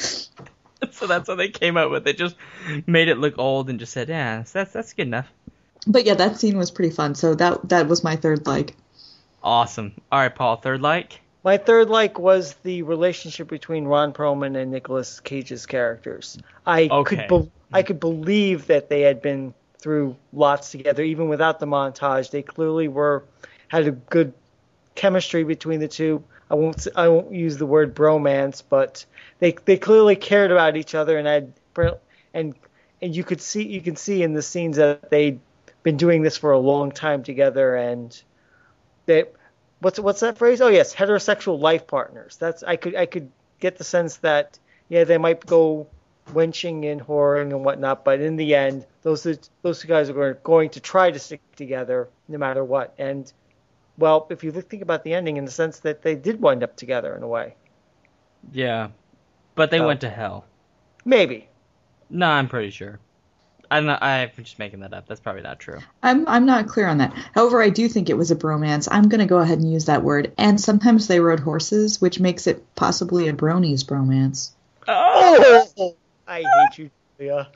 So that's what they came up with. They just made it look old and just said, yeah, so that's that's good enough. But yeah, that scene was pretty fun. So that that was my third like. Awesome. All right, Paul, third like? My third like was the relationship between Ron Perlman and Nicolas Cage's characters. I Okay. could be- I could believe that they had been through lots together, even without the montage. They clearly were had a good chemistry between the two. I won't s- I won't use the word bromance, but they they clearly cared about each other, and had and and you could see you can see in the scenes that they'd been doing this for a long time together, and they. What's what's that phrase? Oh yes, heterosexual life partners. That's I could I could get the sense that yeah they might go wenching and whoring and whatnot, but in the end those are, those two guys are going, going to try to stick together no matter what. And well, if you think about the ending, in the sense that they did wind up together in a way. Yeah. But they Oh. went to hell. Maybe. No, I'm pretty sure. I'm not, I'm just making that up. That's probably not true. I'm I'm not clear on that. However, I do think it was a bromance. I'm going to go ahead and use that word. And sometimes they rode horses, which makes it possibly a bronies bromance. Oh, I hate you, Julia.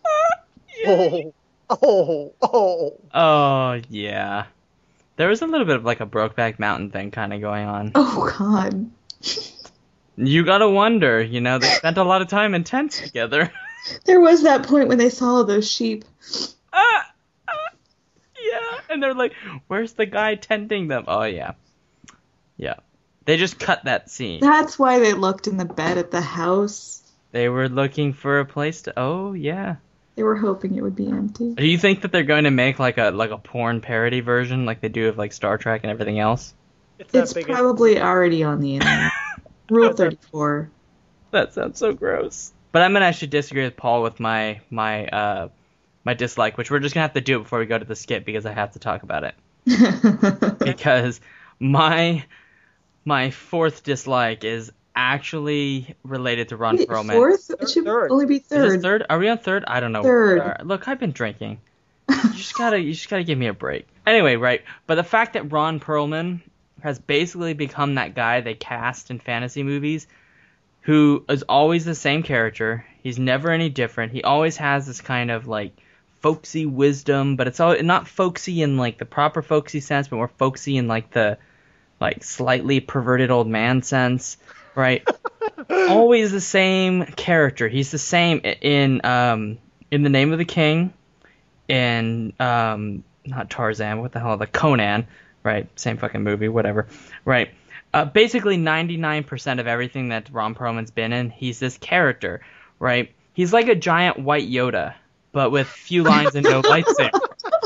Oh, oh, oh. Oh, yeah. There was a little bit of like a Brokeback Mountain thing kind of going on. Oh, God. You gotta wonder, you know, they spent a lot of time in tents together. There was that point when they saw those sheep. Ah, ah, yeah, and they're like, where's the guy tending them? Oh, yeah. Yeah. They just cut that scene. That's why they looked in the bed at the house. They were looking for a place to... Oh, yeah. They were hoping it would be empty. Do you think that they're going to make like a like a porn parody version like they do of like Star Trek and everything else? It's, It's that big probably already on the internet. Rule thirty-four. That sounds so gross. But I'm gonna actually disagree with Paul with my my uh my dislike, which we're just gonna have to do it before we go to the skit because I have to talk about it. Because my my fourth dislike is actually related to Ron Wait, Perlman. fourth? It should Third. only be Is third. this third? Are we on third? I don't know. Third. All right, look, I've been drinking. You just gotta you just gotta give me a break. Anyway, right. But the fact that Ron Perlman has basically become that guy they cast in fantasy movies who is always the same character. He's never any different. He always has this kind of like folksy wisdom, but it's all not folksy in like the proper folksy sense, but more folksy in like the like slightly perverted old man sense, right? Always the same character. He's the same in um in The Name of the King, in um not Tarzan, what the hell, the Conan, right? Same fucking movie, whatever, right? Uh, basically, ninety-nine percent of everything that Ron Perlman's been in, he's this character, right? He's like a giant white Yoda, but with few lines and no lightsaber.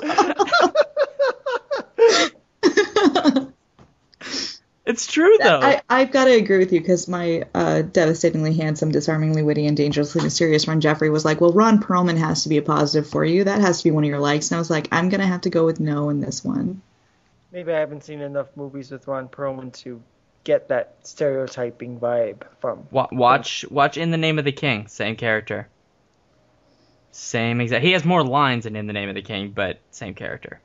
It's true, though. I, I've got to agree with you because my uh, devastatingly handsome, disarmingly witty, and dangerously mysterious friend Jeffrey was like, well, Ron Perlman has to be a positive for you. That has to be one of your likes. And I was like, I'm going to have to go with no in this one. Maybe I haven't seen enough movies with Ron Perlman to get that stereotyping vibe from. Wa- watch, watch In the Name of the King. Same character. Same exact. He has more lines than In the Name of the King, but same character.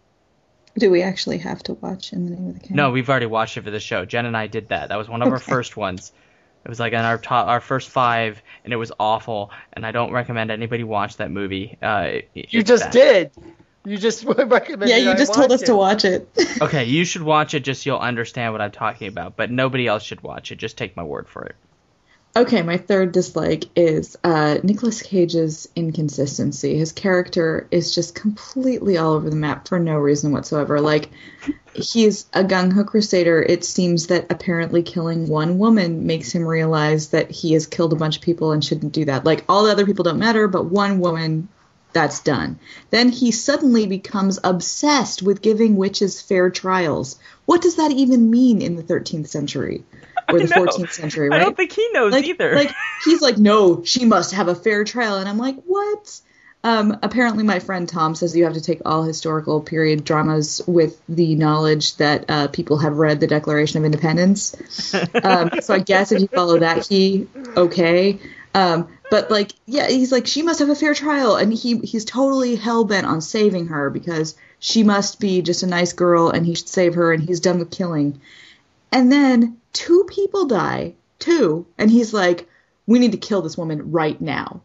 Do we actually have to watch In the Name of the King? No, we've already watched it for the show. Jen and I did that. That was one of Okay. our first ones. It was like in our top, our first five, and it was awful. And I don't recommend anybody watch that movie. Uh, it, You it's just bad. did. You just recommended. Yeah, you I just told watch us to it. watch it. Okay, you should watch it. Just you'll understand what I'm talking about. But nobody else should watch it. Just take my word for it. Okay, my third dislike is uh, Nicolas Cage's inconsistency. His character is just completely all over the map for no reason whatsoever. Like, he's a gung-ho crusader. It seems that apparently killing one woman makes him realize that he has killed a bunch of people and shouldn't do that. Like, all the other people don't matter, but one woman, that's done. Then he suddenly becomes obsessed with giving witches fair trials. What does that even mean in the thirteenth century? Or the I know. fourteenth century, right? I don't think he knows like, either. Like, he's like, no, she must have a fair trial. And I'm like, what? Um, apparently my friend Tom says you have to take all historical period dramas with the knowledge that uh, people have read the Declaration of Independence. Um, so I guess if you follow that key, okay. Um, but like, yeah, he's like, she must have a fair trial. And he he's totally hell-bent on saving her because she must be just a nice girl and he should save her and he's done with killing. And then two people die, two, and he's like, we need to kill this woman right now.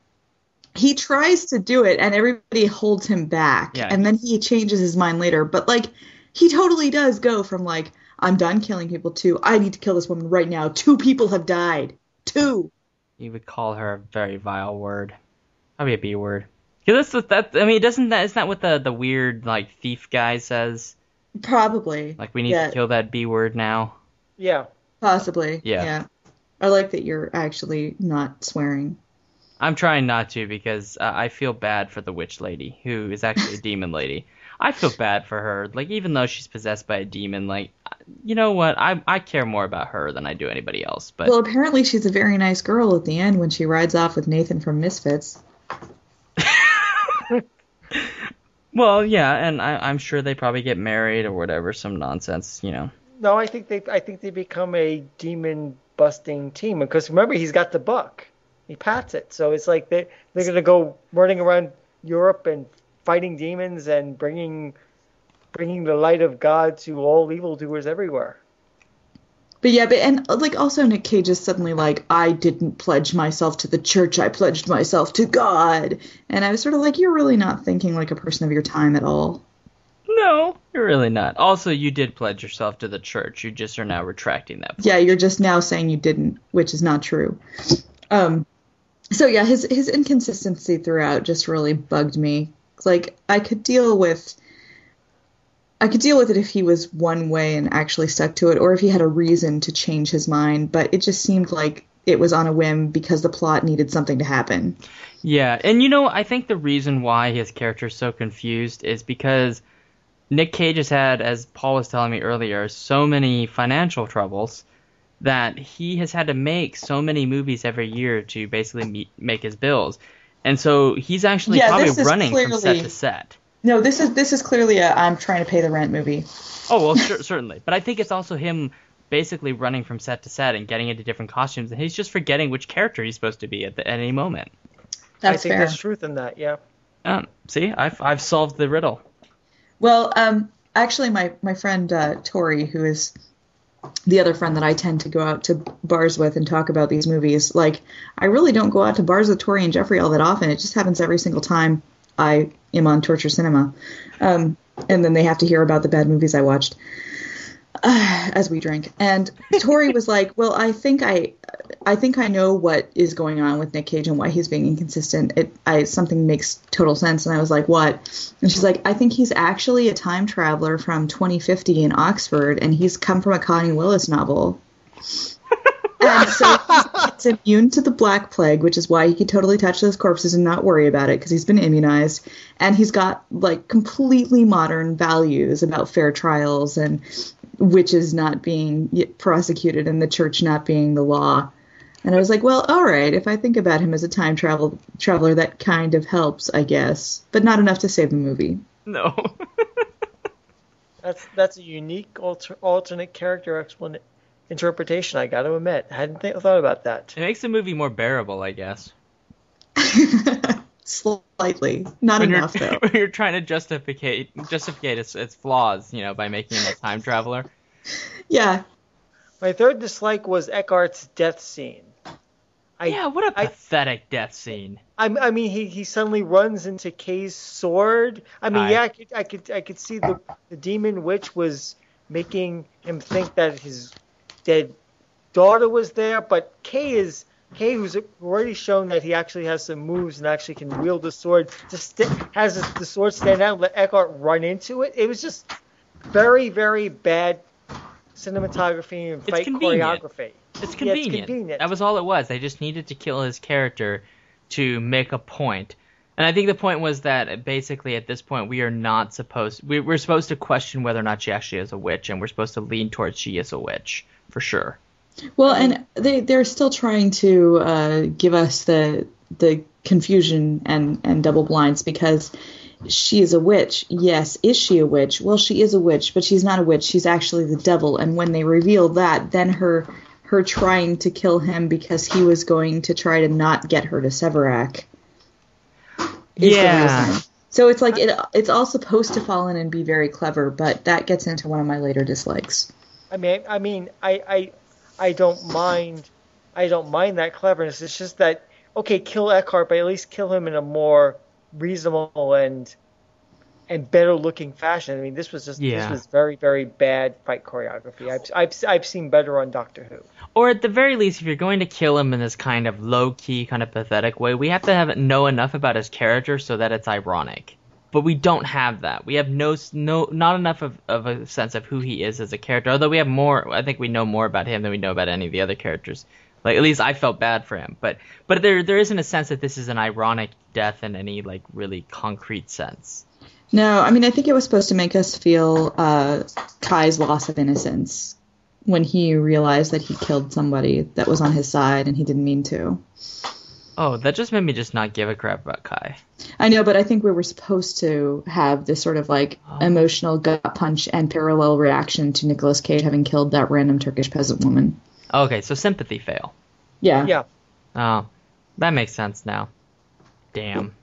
He tries to do it, and everybody holds him back, Yeah. and then he changes his mind later. But, like, he totally does go from, like, I'm done killing people, to I need to kill this woman right now. Two people have died. Two. You would call her a very vile word. Probably a B word. Because that's what that. I mean, doesn't that isn't that what the the weird like thief guy says? Probably. Like we need Yeah. to kill that B word now. Yeah. Possibly. Yeah. Yeah. I like that you're actually not swearing. I'm trying not to because uh, I feel bad for the witch lady who is actually a demon lady. I feel bad for her. Like even though she's possessed by a demon, like you know what? I I care more about her than I do anybody else. But Well, apparently she's a very nice girl at the end when she rides off with Nathan from Misfits. well, yeah, and I, I'm sure they probably get married or whatever, some nonsense, you know. No, I think they I think they become a demon busting team because remember he's got the buck. he pats it. So it's like they they're gonna go running around Europe and fighting demons and bringing bringing the light of God to all evildoers everywhere. But yeah, but and like also Nick Cage is suddenly like, I didn't pledge myself to the church, I pledged myself to God. And I was sort of like, you're really not thinking like a person of your time at all. No, you're really not. Also, you did pledge yourself to the church. You just are now retracting that pledge. Yeah, you're just now saying you didn't, which is not true. Um, so yeah, his his inconsistency throughout just really bugged me. Like, I could deal with I could deal with it if he was one way and actually stuck to it, or if he had a reason to change his mind, but it just seemed like it was on a whim because the plot needed something to happen. Yeah, and you know, I think the reason why his character is so confused is because Nick Cage has had, as Paul was telling me earlier, so many financial troubles that he has had to make so many movies every year to basically meet, make his bills. And so he's actually yeah, probably running clearly, from set to set. No, this is this is clearly a I'm trying to pay the rent movie. Oh, well, cer- certainly. But I think it's also him basically running from set to set and getting into different costumes, and he's just forgetting which character he's supposed to be at, the, at any moment. That's I think fair. there's truth in that, yeah. Um, see, I've, I've solved the riddle. Well, um, actually, my, my friend uh, Tori, who is the other friend that I tend to go out to bars with and talk about these movies, like, I really don't go out to bars with Tori and Jeffrey all that often. It just happens every single time I am on Torture Cinema. Um, and then they have to hear about the bad movies I watched uh, as we drink. And Tori was like, well, I think I I think I know what is going on with Nick Cage and why he's being inconsistent. It I something makes total sense. And I was like, what? And she's like, I think he's actually a time traveler from twenty fifty in Oxford, and he's come from a Connie Willis novel. And so he's immune to the Black Plague, which is why he can totally touch those corpses and not worry about it, because he's been immunized. And he's got, like, completely modern values about fair trials and witches not being prosecuted and the church not being the law. And I was like, well, all right, if I think about him as a time travel traveler, that kind of helps, I guess. But not enough to save the movie. No. That's that's a unique alter, alternate character explanation. Interpretation, I got to admit. I hadn't th- thought about that. It makes the movie more bearable, I guess. Slightly. Not when enough, you're, though. When you're trying to justify, justify its, its flaws, you know, by making him a time traveler. Yeah. My third dislike was Eckhart's death scene. I, yeah, what a I, pathetic death scene. I, I mean, he, he suddenly runs into Kay's sword. I mean, I, yeah, I could, I could I could see the, the demon witch was making him think that his dead daughter was there, but Kay is Kay, who's already shown that he actually has some moves and actually can wield the sword, just st- has the sword stand out and let Eckhart run into it. It was just very, very bad cinematography and fight choreography. It's convenient. Yeah, it's convenient. That was all it was. They just needed to kill his character to make a point. And I think the point was that basically at this point we are not supposed we, we're supposed to question whether or not she actually is a witch, and we're supposed to lean towards she is a witch for sure. Well, and they they're still trying to uh, give us the the confusion and and double blinds, because she is a witch. Yes, is she a witch? Well, she is a witch, but she's not a witch. She's actually the devil. And when they reveal that, then her her trying to kill him because he was going to try to not get her to Severac. Yeah. So it's like it it's all supposed to fall in and be very clever, but that gets into one of my later dislikes. I mean, I mean, I, I, I don't mind, I don't mind that cleverness. It's just that, okay, kill Eckhart, but at least kill him in a more reasonable and and better looking fashion. I mean, this was just yeah. this was very, very bad fight choreography. I've, I've I've seen better on Doctor Who. Or at the very least, if you're going to kill him in this kind of low-key, kind of pathetic way, we have to have know enough about his character so that it's ironic. But we don't have that. We have no, no, not enough of, of a sense of who he is as a character. Although we have more, I think we know more about him than we know about any of the other characters. Like, at least I felt bad for him. But but there there isn't a sense that this is an ironic death in any, like, really concrete sense. No, I mean, I think it was supposed to make us feel uh, Kai's loss of innocence when he realized that he killed somebody that was on his side and he didn't mean to. Oh, that just made me just not give a crap about Kai. I know, but I think we were supposed to have this sort of, like, oh. emotional gut punch and parallel reaction to Nicolas Cage having killed that random Turkish peasant woman. Okay, so sympathy fail. Yeah. Yeah. Oh. That makes sense now. Damn.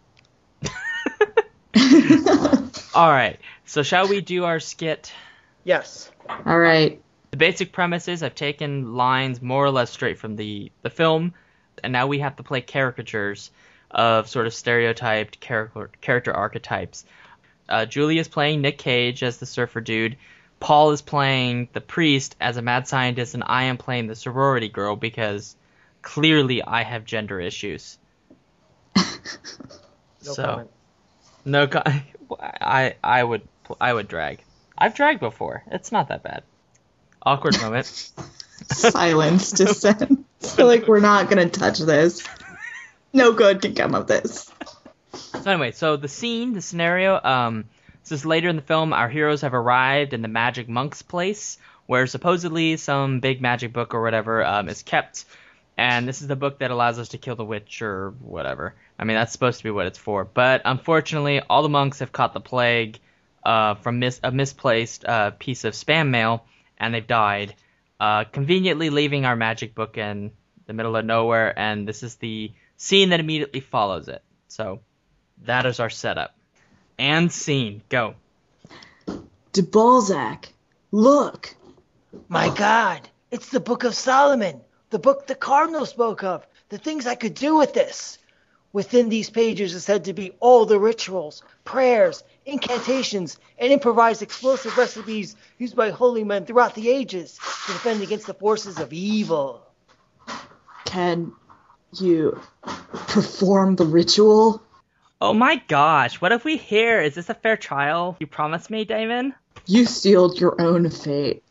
All right. So shall we do our skit? Yes. All right. The basic premise is I've taken lines more or less straight from the, the film, and now we have to play caricatures of sort of stereotyped character, character archetypes. Uh, Julie is playing Nick Cage as the surfer dude. Paul is playing the priest as a mad scientist, and I am playing the sorority girl because clearly I have gender issues. No so, comment. No, co- I I would I would drag. I've dragged before. It's not that bad. Awkward moment. Silence descends. I feel like we're not gonna touch this. No good can come of this. So anyway, so the scene, the scenario, um, this is later in the film. Our heroes have arrived in the magic monk's place, where supposedly some big magic book or whatever um, is kept, and this is the book that allows us to kill the witch or whatever. I mean, that's supposed to be what it's for. But unfortunately, all the monks have caught the plague uh, from mis- a misplaced uh, piece of spam mail, and they've died, uh, conveniently leaving our magic book in the middle of nowhere, and this is the scene that immediately follows it. So that is our setup. And scene. Go. De Balzac, look. My God, it's the Book of Solomon, the book the Cardinal spoke of, the things I could do with this. Within these pages is said to be all the rituals, prayers, incantations, and improvised explosive recipes used by holy men throughout the ages to defend against the forces of evil. Can you perform the ritual? Oh my gosh, what have we here? Is this a fair trial? You promised me, Damon? You sealed your own fate.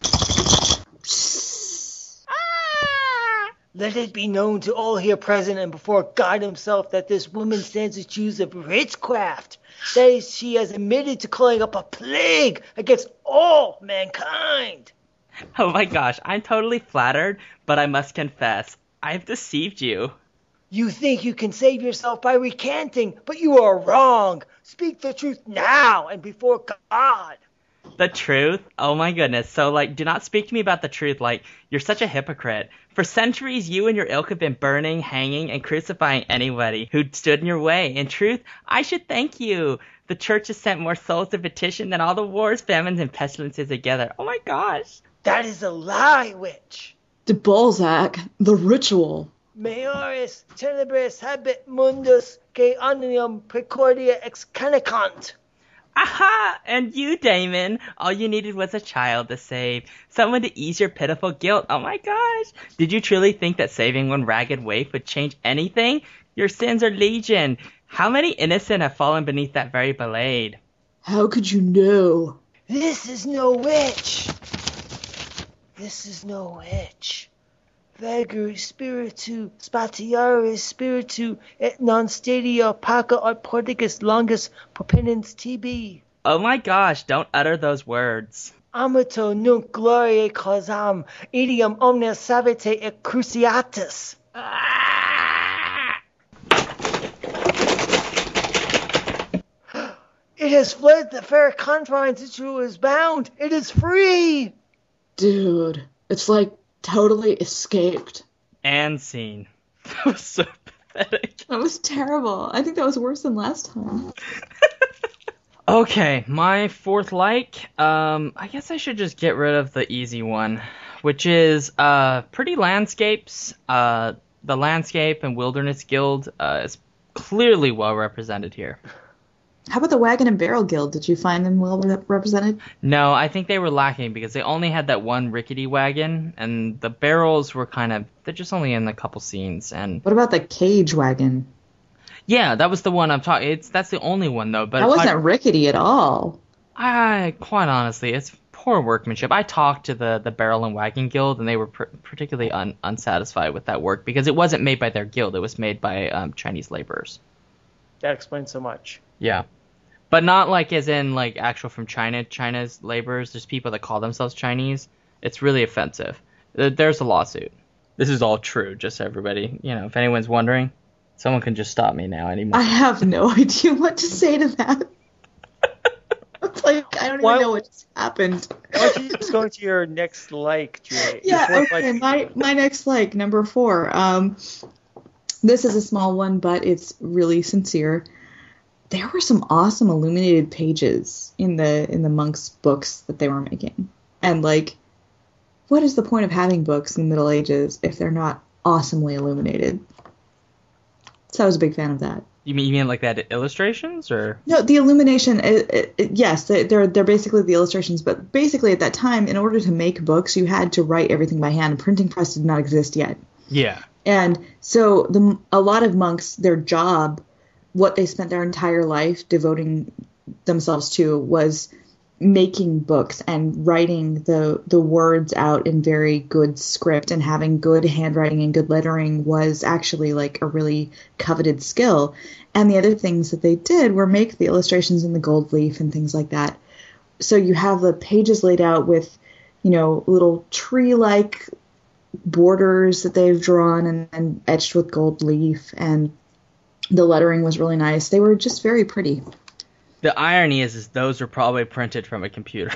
Let it be known to all here present and before God himself that this woman stands accused of witchcraft. That is, she has admitted to calling up a plague against all mankind. Oh my gosh, I'm totally flattered, but I must confess, I've deceived you. You think you can save yourself by recanting, but you are wrong. Speak the truth now and before God. The truth? Oh my goodness. So, like, do not speak to me about the truth. Like, you're such a hypocrite. For centuries, you and your ilk have been burning, hanging, and crucifying anybody who stood in your way. In truth, I should thank you. The church has sent more souls to petition than all the wars, famines, and pestilences together. Oh my gosh. That is a lie, witch. De Balzac, the ritual. Maioris tenebris habet mundus que omnium precordia ex canicant. Aha! And you, Damon, all you needed was a child to save. Someone to ease your pitiful guilt. Oh my gosh! Did you truly think that saving one ragged waif would change anything? Your sins are legion. How many innocent have fallen beneath that very blade? How could you know? This is no witch. This is no witch. Vagur spiritu spatiaris spiritu et non stadia paca aut porticus longus propenens tibi. Oh my gosh, don't utter those words. Amato nunc gloriae causam idiom omnes savete et cruciatus. Ah! It has fled the fair confines into it was bound. It is free. Dude, it's like totally escaped. And scene. That was so pathetic. That was terrible. I think that was worse than last time. Okay, my fourth like. Um, I guess I should just get rid of the easy one, which is uh, Pretty Landscapes. Uh, the Landscape and Wilderness Guild uh, is clearly well represented here. How about the Wagon and Barrel Guild? Did you find them well re- represented? No, I think they were lacking because they only had that one rickety wagon, and the barrels were kind of, they're just only in a couple scenes. And what about the Cage Wagon? Yeah, that was the one I'm talking. It's that's the only one though. But that wasn't I, rickety at all. I quite honestly, it's poor workmanship. I talked to the, the Barrel and Wagon Guild, and they were pr- particularly un- unsatisfied with that work because it wasn't made by their guild; it was made by um, Chinese laborers. That explains so much. Yeah. But not like as in like actual from China, China's laborers. There's people that call themselves Chinese. It's really offensive. There's a lawsuit. This is all true, just so everybody, you know, if anyone's wondering, someone can just stop me now. Anymore. I have no idea what to say to that. It's like, I don't Why, even know what just happened. Why don't you just go to your next like, Julie? Yeah, Your okay, like. my, my next like, number four. Um, This is a small one, but it's really sincere. There were some awesome illuminated pages in the in the monks' books that they were making. And, like, what is the point of having books in the Middle Ages if they're not awesomely illuminated? So I was a big fan of that. You mean you mean like that illustrations, or no? The illumination, it, it, it, yes, they're they're basically the illustrations. But basically, at that time, in order to make books, you had to write everything by hand. A printing press did not exist yet. Yeah. And so the a lot of monks, their job, what they spent their entire life devoting themselves to, was making books and writing the the words out in very good script, and having good handwriting and good lettering was actually like a really coveted skill. And the other things that they did were make the illustrations in the gold leaf and things like that. So you have the pages laid out with, you know, little tree-like borders that they've drawn and, and etched with gold leaf, and the lettering was really nice. They were just very pretty. The irony is, is those are probably printed from a computer.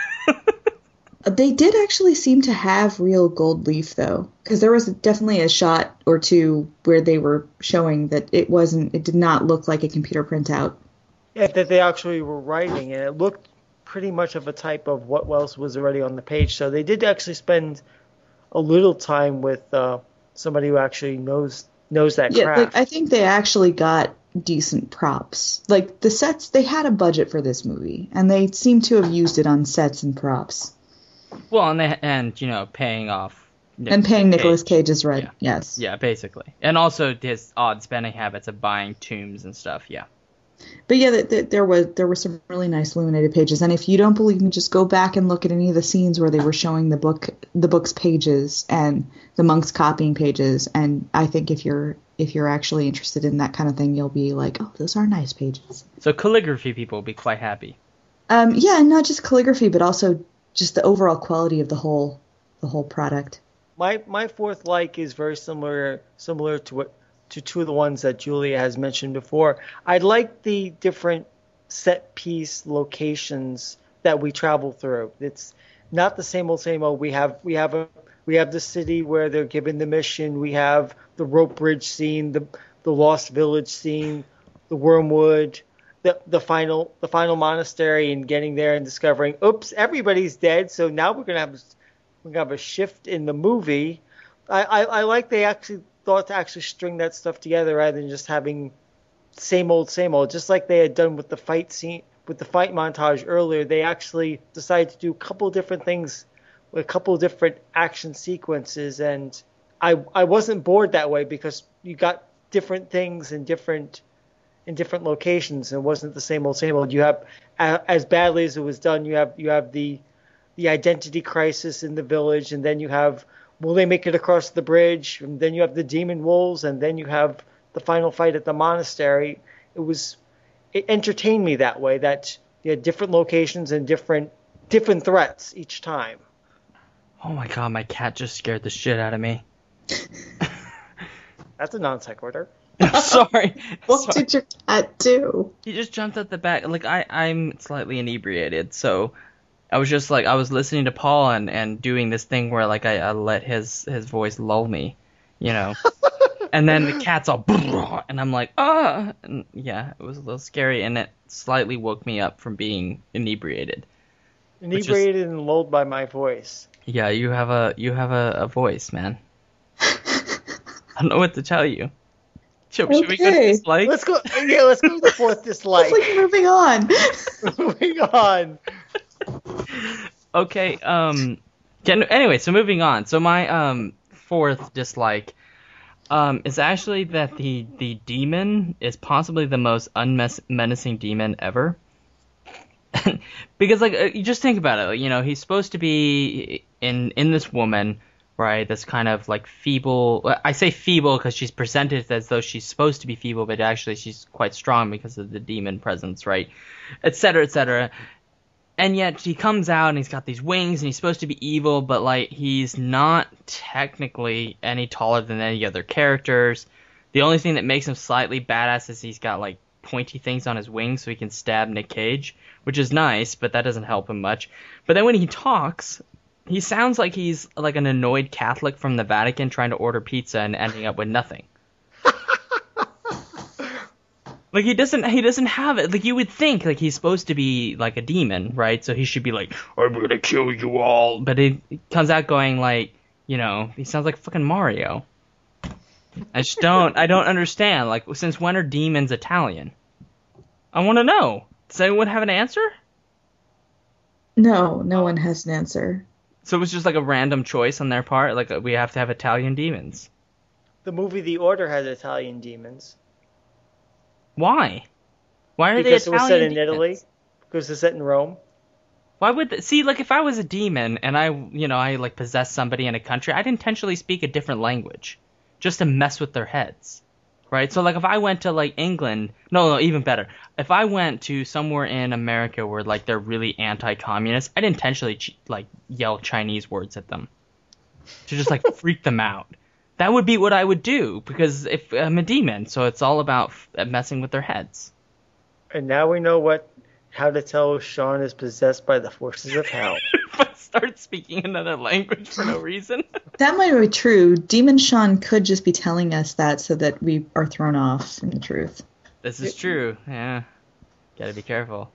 They did actually seem to have real gold leaf, though, because there was definitely a shot or two where they were showing that it wasn't, it did not look like a computer printout. Yeah, that they actually were writing, and it looked pretty much of a type of what else was already on the page. So they did actually spend a little time with uh, somebody who actually knows knows that yeah, craft. Like, I think they actually got decent props. Like, the sets, they had a budget for this movie, and they seem to have used it on sets and props. Well, and they, and you know, paying off Nick and paying Cage. Nicolas Cage's rent. Yeah. Yes. Yeah, basically, and also his odd spending habits of buying tombs and stuff. Yeah. But yeah, th- th- there was there were some really nice illuminated pages, and if you don't believe me, just go back and look at any of the scenes where they were showing the book, the book's pages and the monks copying pages. And I think if you're if you're actually interested in that kind of thing, you'll be like, oh, those are nice pages. So calligraphy people will be quite happy. Um, yeah, not just calligraphy, but also just the overall quality of the whole the whole product. My my fourth like is very similar similar to what to two of the ones that Julia has mentioned before. I like the different set piece locations that we travel through. It's not the same old same old. We have we have a we have the city where they're given the mission. We have the rope bridge scene, the the lost village scene, the wormwood, the the final the final monastery, and getting there and discovering, oops, everybody's dead. So now we're gonna have we're gonna have a shift in the movie. I, I, I like they actually thought to actually string that stuff together rather than just having same old same old. Just like they had done with the fight scene with the fight montage earlier, they actually decided to do a couple different things with a couple different action sequences, and I I wasn't bored that way because you got different things in different in different locations, and it wasn't the same old same old. You have, as badly as it was done, you have you have the the identity crisis in the village, and then you have, will they make it across the bridge? And then you have the demon wolves, and then you have the final fight at the monastery. It was, it entertained me that way, that you had different locations and different different threats each time. Oh my god, my cat just scared the shit out of me. That's a non sequitur. I'm sorry. What sorry. did your cat do? He just jumped at the back. Like, I, I'm slightly inebriated, so I was just like, I was listening to Paul and, and doing this thing where, like, I, I let his, his voice lull me, you know. And then the cat's all, and I'm like, ah! And yeah, it was a little scary, and it slightly woke me up from being inebriated. Inebriated is, and lulled by my voice. Yeah, you have a, you have a, a voice, man. I don't know what to tell you. Should, okay. should we go to dislike? Let's go. Yeah, let's go to the fourth dislike. It's like moving on. Moving on. Okay. Um. Anyway, so moving on. So my um fourth dislike um is actually that the the demon is possibly the most unmenacing demon ever. Because like you just think about it, you know, he's supposed to be in in this woman. Right, this kind of like feeble. I say feeble because she's presented as though she's supposed to be feeble, but actually she's quite strong because of the demon presence, right? Et cetera, et cetera. And yet he comes out and he's got these wings and he's supposed to be evil, but like he's not technically any taller than any other characters. The only thing that makes him slightly badass is he's got like pointy things on his wings so he can stab Nick Cage, which is nice, but that doesn't help him much. But then when he talks, he sounds like he's like an annoyed Catholic from the Vatican trying to order pizza and ending up with nothing. Like, he doesn't he doesn't have it. Like, you would think, like, he's supposed to be, like, a demon, right? So he should be like, I'm gonna kill you all. But he, he comes out going, like, you know, he sounds like fucking Mario. I just don't, I don't understand. Like, since when are demons Italian? I want to know. Does anyone have an answer? No, no one has an answer. So it was just, like, a random choice on their part? Like, we have to have Italian demons. The movie The Order has Italian demons. Why? Why are because they Italian it was set in demons? Italy. Because it's set in Rome. Why would they, see, like, if I was a demon and I, you know, I, like, possessed somebody in a country, I'd intentionally speak a different language just to mess with their heads, right? So, like, if I went to, like, England, no, no, even better. If I went to somewhere in America where, like, they're really anti-communist, I'd intentionally, like, yell Chinese words at them to just, like, freak them out. That would be what I would do, because if I'm a demon, so it's all about f- messing with their heads. And now we know what how to tell Sean is possessed by the forces of hell. If I start speaking another language for no reason. That might be true. Demon Sean could just be telling us that so that we are thrown off from the truth. This is true, yeah. Gotta be careful.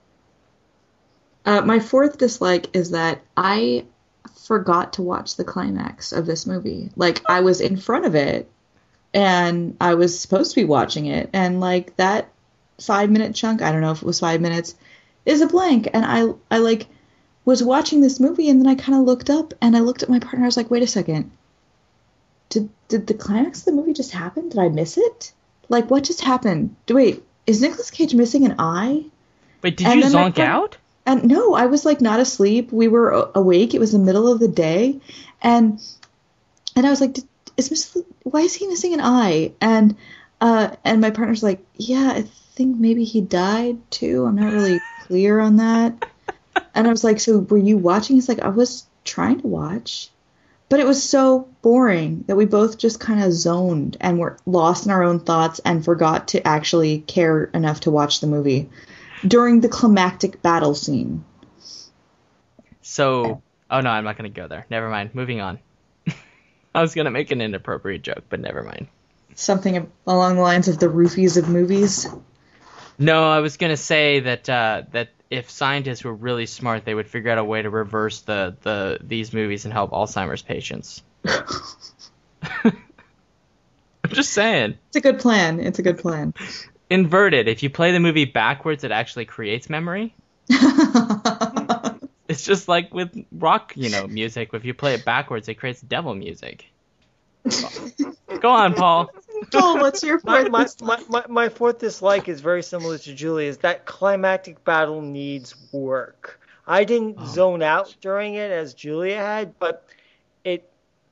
Uh, my fourth dislike is that I forgot to watch the climax of this movie. Like, I was in front of it, and I was supposed to be watching it, and, like, that five-minute chunk, I don't know if it was five minutes, is a blank, and I, I like, was watching this movie, and then I kind of looked up, and I looked at my partner, I was like, wait a second, did, did the climax of the movie just happen? Did I miss it? Like, what just happened? Wait, is Nicolas Cage missing an eye? Wait, did And you then my zonk partner- out? And no, I was like not asleep. We were a- awake. It was the middle of the day, and and I was like, "Is Mister Why is he missing an eye?" And uh, and my partner's like, "Yeah, I think maybe he died too. I'm not really clear on that." And I was like, "So were you watching?" He's like, "I was trying to watch, but it was so boring that we both just kind of zoned and were lost in our own thoughts and forgot to actually care enough to watch the movie." During the climactic battle scene. So, oh no, I'm not going to go there. Never mind. Moving on. I was going to make an inappropriate joke, but never mind. Something along the lines of the roofies of movies? No, I was going to say that uh, that if scientists were really smart, they would figure out a way to reverse the, the these movies and help Alzheimer's patients. I'm just saying. It's a good plan. It's a good plan. Inverted. If you play the movie backwards, it actually creates memory. It's just like with rock, you know, music. If you play it backwards, it creates devil music. Go on, Paul. Joel, what's your My, fourth my, dislike? my, my, my fourth dislike is very similar to Julia's. That climactic battle needs work. I didn't Oh, zone out during it as Julia had, but it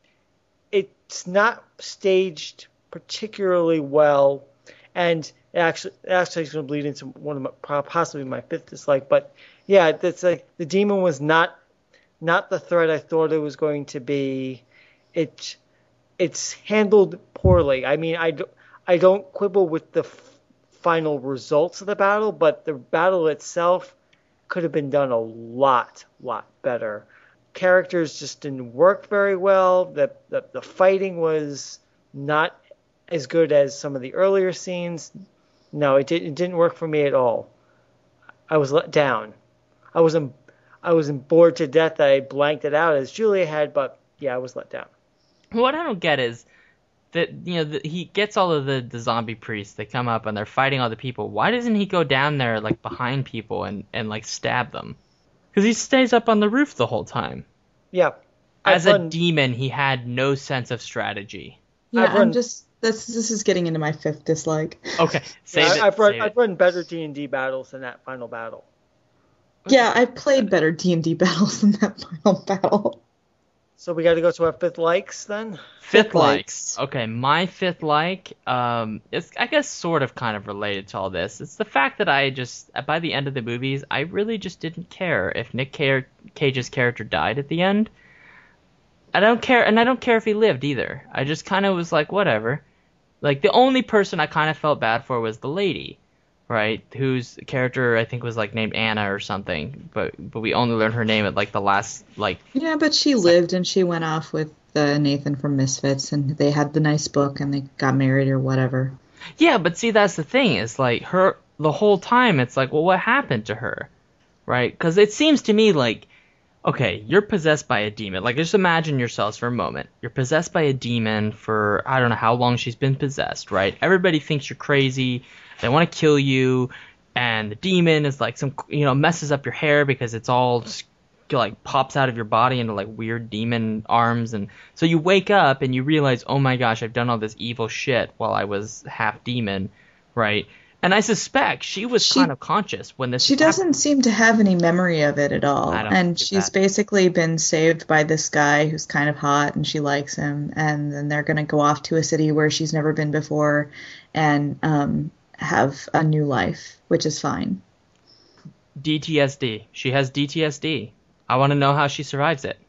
it's not staged particularly well, and it actually it actually is going to bleed into one of my, possibly my fifth dislike. But yeah, that's like the demon was not not the threat I thought it was going to be. It it's handled poorly. I mean, I, do, I don't quibble with the f- final results of the battle, but the battle itself could have been done a lot, lot better. Characters just didn't work very well. The, the, the fighting was not as good as some of the earlier scenes. No, it, did, it didn't work for me at all. I was let down. I wasn't, I wasn't bored to death that I blanked it out as Julia had, but yeah, I was let down. What I don't get is that, you know, the, he gets all of the, the zombie priests. They come up and they're fighting all the people. Why doesn't he go down there, like, behind people and, and like, stab them? Because he stays up on the roof the whole time. Yeah. As I've a run, demon, he had no sense of strategy. Yeah, I've I'm run- just this this is getting into my fifth dislike. Okay, save yeah, it. I've run, save I've it. run better D and D battles than that final battle. Yeah, I've played better D and D battles than that final battle. So we got to go to our fifth likes then. Fifth Fifth likes. likes. Okay, my fifth like, um, it's, I guess, sort of kind of related to all this. It's the fact that I just, by the end of the movies, I really just didn't care if Nick Ca- Cage's character died at the end. I don't care, and I don't care if he lived either. I just kind of was like, whatever. Like, the only person I kind of felt bad for was the lady, right? Whose character, I think, was, like, named Anna or something. But but we only learned her name at, like, the last, like... Yeah, but she lived and she went off with uh, Nathan from Misfits, and they had the nice book and they got married or whatever. Yeah, but see, that's the thing. It's like her the whole time. It's like, well, what happened to her, right? Because it seems to me like, okay, you're possessed by a demon. Like, just imagine yourselves for a moment. You're possessed by a demon for I don't know how long she's been possessed, right? Everybody thinks you're crazy. They want to kill you, and the demon is like some, you know, messes up your hair because it's all just, like pops out of your body into like weird demon arms, and so you wake up and you realize, oh my gosh, I've done all this evil shit while I was half demon, right? And I suspect she was She- kind of conscious when this She happened. doesn't seem to have any memory of it at all. I don't And get she's that. basically been saved by this guy who's kind of hot and she likes him. And then they're going to go off to a city where she's never been before and um, have a new life, which is fine. D T S D. She has D T S D. I want to know how she survives it.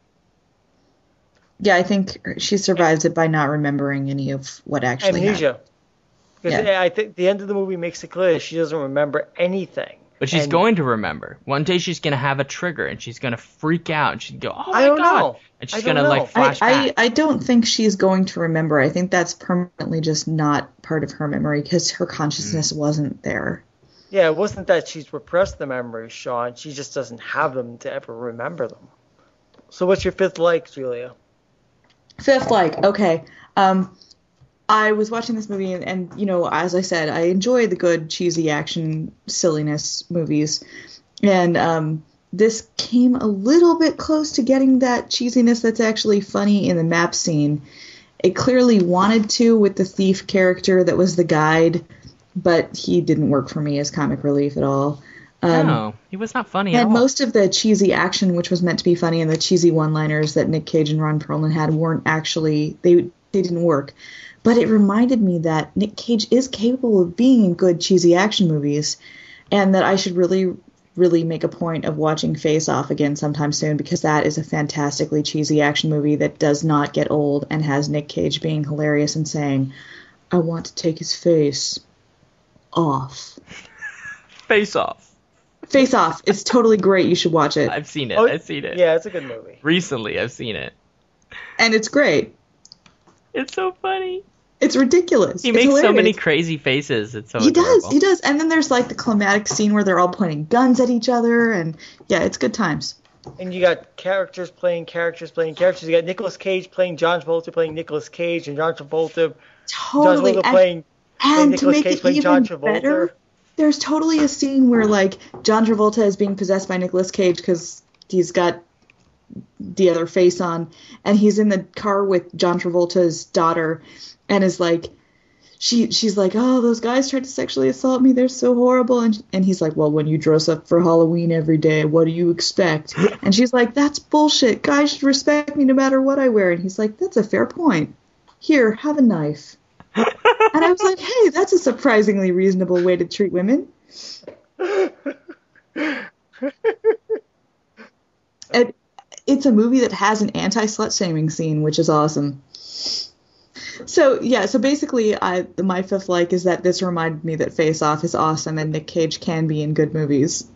Yeah, I think she survives it by not remembering any of what actually happened. Amnesia. Because Yeah. I think the end of the movie makes it clear she doesn't remember anything. But she's And going to remember. One day she's going to have a trigger and she's going to freak out and she's going to go, oh my I don't god. know. And I she's don't going to like know. flash I, I, back. I don't think she's going to remember. I think that's permanently just not part of her memory because her consciousness wasn't there. Yeah, it wasn't that she's repressed the memories, Sean. She just doesn't have them to ever remember them. So what's your fifth like, Julia? Fifth, like, okay. Um, I was watching this movie, and, and, you know, as I said, I enjoy the good, cheesy action, silliness movies. And um, this came a little bit close to getting that cheesiness that's actually funny in the map scene. It clearly wanted to with the thief character that was the guide, but he didn't work for me as comic relief at all. Um, no, he was not funny at And all. most of the cheesy action, which was meant to be funny, and the cheesy one-liners that Nick Cage and Ron Perlman had weren't actually, they they didn't work. But it reminded me that Nick Cage is capable of being in good cheesy action movies, and that I should really, really make a point of watching Face Off again sometime soon, because that is a fantastically cheesy action movie that does not get old and has Nick Cage being hilarious and saying, I want to take his face off. Face Off. Face Off. It's totally great. You should watch it. I've seen it. Oh, I've seen it. Yeah, it's a good movie. Recently, I've seen it. And it's great. It's so funny. It's ridiculous. He It's makes so hilarious. many crazy faces. It's so He does. adorable. He does. And then there's like the climatic scene where they're all pointing guns at each other, and yeah, it's good times. And you got characters playing characters playing characters. You got Nicolas Cage playing John Travolta playing Nicolas Cage, and John Travolta, Totally. John Travolta And, playing, playing and to Nicolas make Cage it playing even John Travolta. better, there's totally a scene where like John Travolta is being possessed by Nicolas Cage because he's got the other face on, and he's in the car with John Travolta's daughter, and is like, she she's like, oh, those guys tried to sexually assault me, they're so horrible, and and he's like, well, when you dress up for Halloween every day, what do you expect? And she's like, that's bullshit, guys should respect me no matter what I wear. And he's like, that's a fair point, here, have a knife. And I was like, hey, that's a surprisingly reasonable way to treat women. And it's a movie that has an anti-slut shaming scene, which is awesome. So, yeah, so basically, I, my fifth like is that this reminded me that Face Off is awesome and Nick Cage can be in good movies.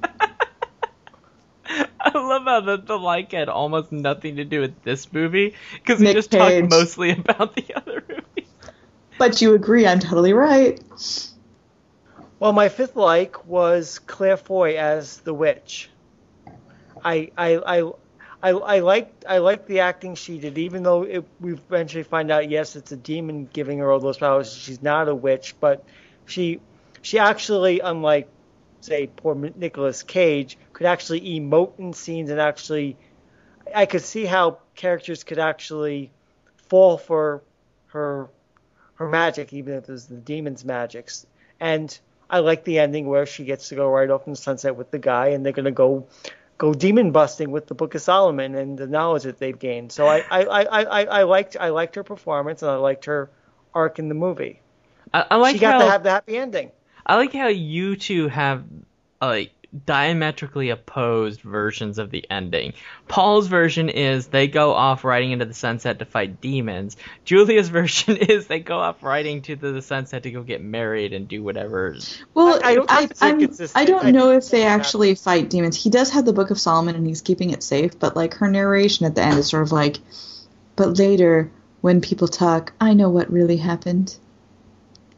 I love how the, the like had almost nothing to do with this movie, because we Nick just Cage. talked mostly about the other movie. But you agree, I'm totally right. Well, my fifth like was Claire Foy as the witch. I I I I, I liked I liked the acting she did, even though it, we eventually find out yes, it's a demon giving her all those powers. She's not a witch, but she she actually, unlike say poor Nicolas Cage, could actually emote in scenes and actually I could see how characters could actually fall for her her magic, even if it was the demon's magics. And I like the ending where she gets to go right off in the sunset with the guy, and they're gonna go go demon busting with the Book of Solomon and the knowledge that they've gained. So I I, I, I, I liked I liked her performance, and I liked her arc in the movie. I, I like she got how to have the happy ending. I like how you two have like diametrically opposed versions of the ending. Paul's version is they go off riding into the sunset to fight demons. Julia's version is they go off riding to the, the sunset to go get married and do whatever. Well, I- I don't I, have to say I'm- consistent. I don't I know think if they it's actually fight demons. He does have the Book of Solomon, and he's keeping it safe, but like her narration at the end is sort of like, but later, when people talk, I know what really happened.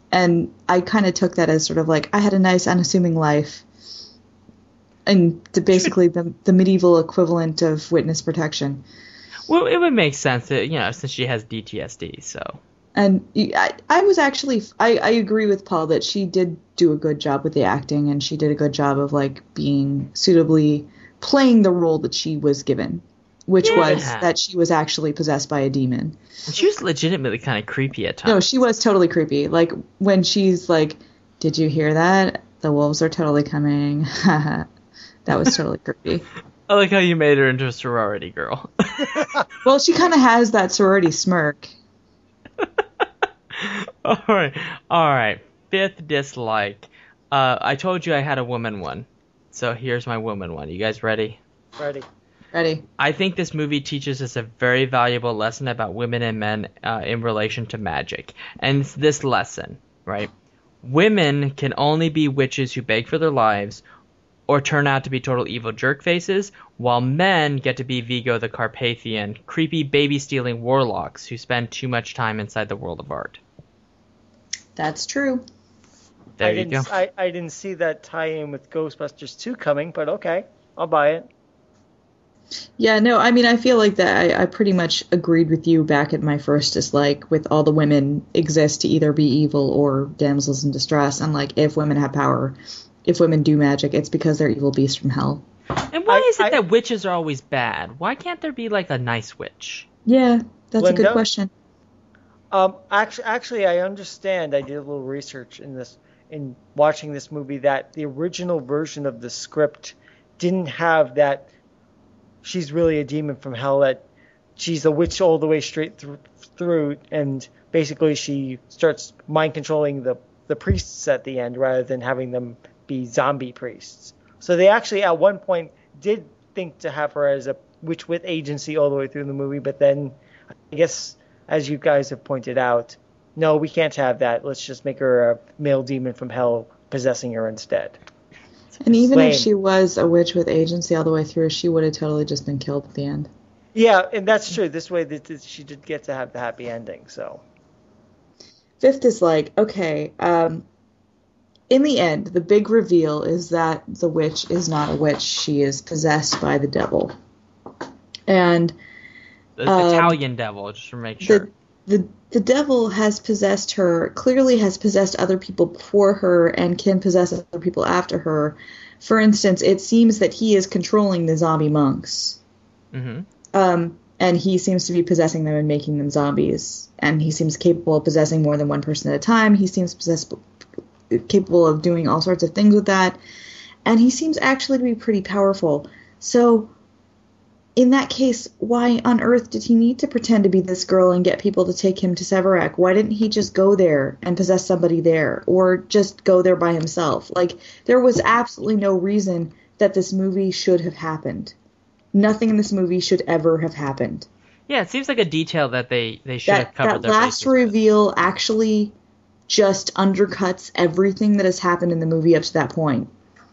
And I kind of took that as sort of like, I had a nice, unassuming life. And the, basically the, the medieval equivalent of witness protection. Well, it would make sense, that, you know, since she has D T S D, so. And I, I was actually, I, I agree with Paul that she did do a good job with the acting, and she did a good job of, like, being suitably playing the role that she was given, which Yeah. was that she was actually possessed by a demon. And she was legitimately kind of creepy at times. No, she was totally creepy. Like, when she's like, did you hear that? The wolves are totally coming. That was totally creepy. I like how you made her into a sorority girl. Well, she kind of has that sorority smirk. all right, all right. Fifth dislike. Uh, I told you I had a woman one, so here's my woman one. You guys ready? Ready. Ready. I think this movie teaches us a very valuable lesson about women and men uh, in relation to magic. And it's this lesson, right? Women can only be witches who beg for their lives or turn out to be total evil jerk faces, while men get to be Vigo the Carpathian, creepy baby-stealing warlocks who spend too much time inside the world of art. That's true. There I you didn't, go. I, I didn't see that tie-in with Ghostbusters two coming, but okay, I'll buy it. Yeah, no, I mean, I feel like that I, I pretty much agreed with you back at my first dislike with all the women exist to either be evil or damsels in distress. And, like, if women have power, if women do magic, it's because they're evil beasts from hell. And why I- is it I- that witches are always bad? Why can't there be, like, a nice witch? Yeah, that's a Linda? good question. Um, actually, actually, I understand. I did a little research in this, in watching this movie, that the original version of the script didn't have that. She's really a demon from hell. That she's a witch all the way straight through, through, and basically she starts mind controlling the the priests at the end rather than having them be zombie priests. So they actually at one point did think to have her as a witch with agency all the way through the movie, but then I guess, as you guys have pointed out, no, we can't have that. Let's just make her a male demon from hell possessing her instead. And even Lame. if she was a witch with agency all the way through, she would have totally just been killed at the end. Yeah, and that's true. This way, that that she did get to have the happy ending. So Fifth is like, okay, um, in the end, the big reveal is that the witch is not a witch. She is possessed by the devil. And The Um, Italian devil, just to make sure. the, the the devil has possessed her, clearly has possessed other people before her and can possess other people after her. For instance, it seems that he is controlling the zombie monks. Mm-hmm. Um, and he seems to be possessing them and making them zombies. And he seems capable of possessing more than one person at a time. He seems possess- capable of doing all sorts of things with that. And he seems actually to be pretty powerful. So, in that case, why on earth did he need to pretend to be this girl and get people to take him to Severac? Why didn't he just go there and possess somebody there? Or just go there by himself? Like, there was absolutely no reason that this movie should have happened. Nothing in this movie should ever have happened. Yeah, it seems like a detail that they, they should have That, covered that their last bases with. reveal actually just undercuts everything that has happened in the movie up to that point.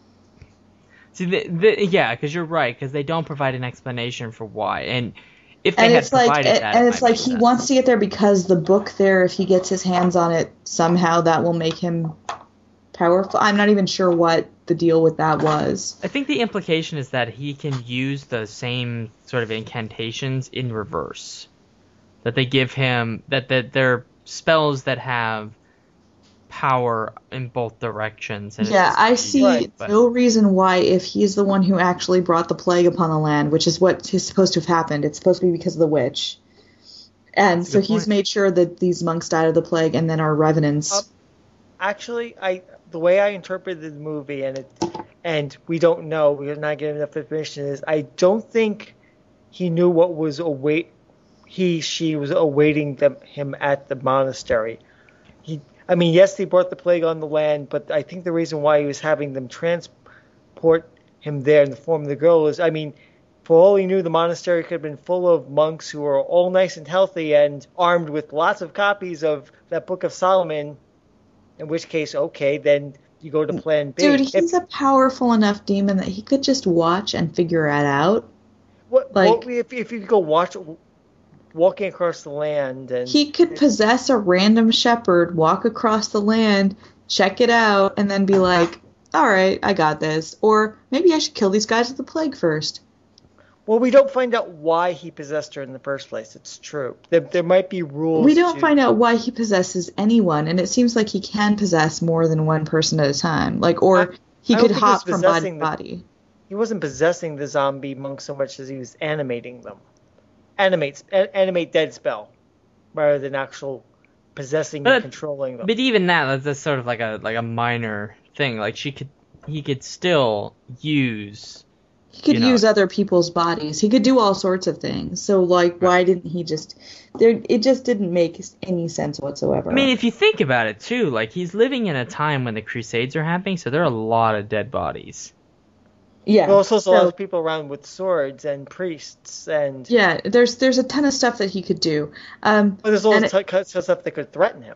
See, the, the, yeah, because you're right, because they don't provide an explanation for why. And if they And had it's like, provided and, that, and it it's might like make he sense. wants to get there because the book there, if he gets his hands on it, somehow that will make him powerful. I'm not even sure what the deal with that was. I think the implication is that he can use the same sort of incantations in reverse. That they give him, that, that they're spells that have power in both directions. And Yeah, it's I just- see Right, but- no reason why, if he's the one who actually brought the plague upon the land, which is what is supposed to have happened, it's supposed to be because of the witch. And That's a so good he's point. made sure that these monks died of the plague and then are revenants. Uh, actually, I the way I interpreted the movie, and it, and we don't know, we're not getting enough information, is I don't think he knew what was await he she was awaiting them him at the monastery. He, I mean, yes, they brought the plague on the land, but I think the reason why he was having them transport him there in the form of the girl is, I mean, for all he knew, the monastery could have been full of monks who were all nice and healthy and armed with lots of copies of that Book of Solomon. In which case, okay, then you go to Plan B. Dude, If- he's a powerful enough demon that he could just watch and figure it out. What, Like- what if, if you go watch walking across the land and He could possess a random shepherd, walk across the land, check it out, and then be like, all right, I got this. Or maybe I should kill these guys with the plague first. Well, we don't find out why he possessed her in the first place. It's true. There, there might be rules. We don't to... find out why he possesses anyone, and it seems like he can possess more than one person at a time. Like, or I, he I could don't think hop he from was body to possessing the- body. He wasn't possessing the zombie monks so much as he was animating them. Animates, a- animate dead spell, rather than actual possessing But- and controlling them. But even that, that's just sort of like a like a minor thing. Like she could, he could still use. He could you know, use other people's bodies. He could do all sorts of things. So, like, why didn't he just... There, it just didn't make any sense whatsoever. I mean, if you think about it, too, like, he's living in a time when the Crusades are happening, so there are a lot of dead bodies. yeah. Well, also, there's a lot so- of people around with swords and priests and. Yeah, there's there's a ton of stuff that he could do. Um, But there's all and this it- kind of stuff that could threaten him.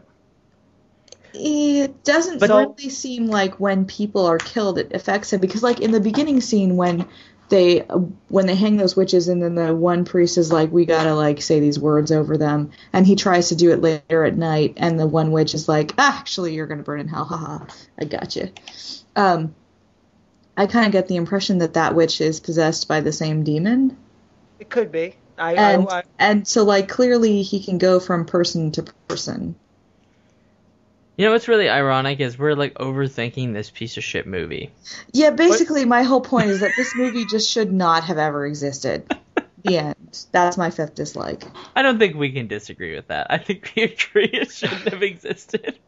It doesn't But- really seem like when people are killed it affects him, because like in the beginning scene when they when they hang those witches and then the one priest is like, we gotta like say these words over them, and he tries to do it later at night and the one witch is like, ah, actually you're gonna burn in hell, haha, I gotcha. Um, I kind of get the impression that that witch is possessed by the same demon. It could be. I, And I, I and so like clearly he can go from person to person. You know what's really ironic is we're like overthinking this piece of shit movie. Yeah, basically my whole point is that this movie just should not have ever existed. The end. That's my fifth dislike. I don't think we can disagree with that. I think we agree it shouldn't have existed.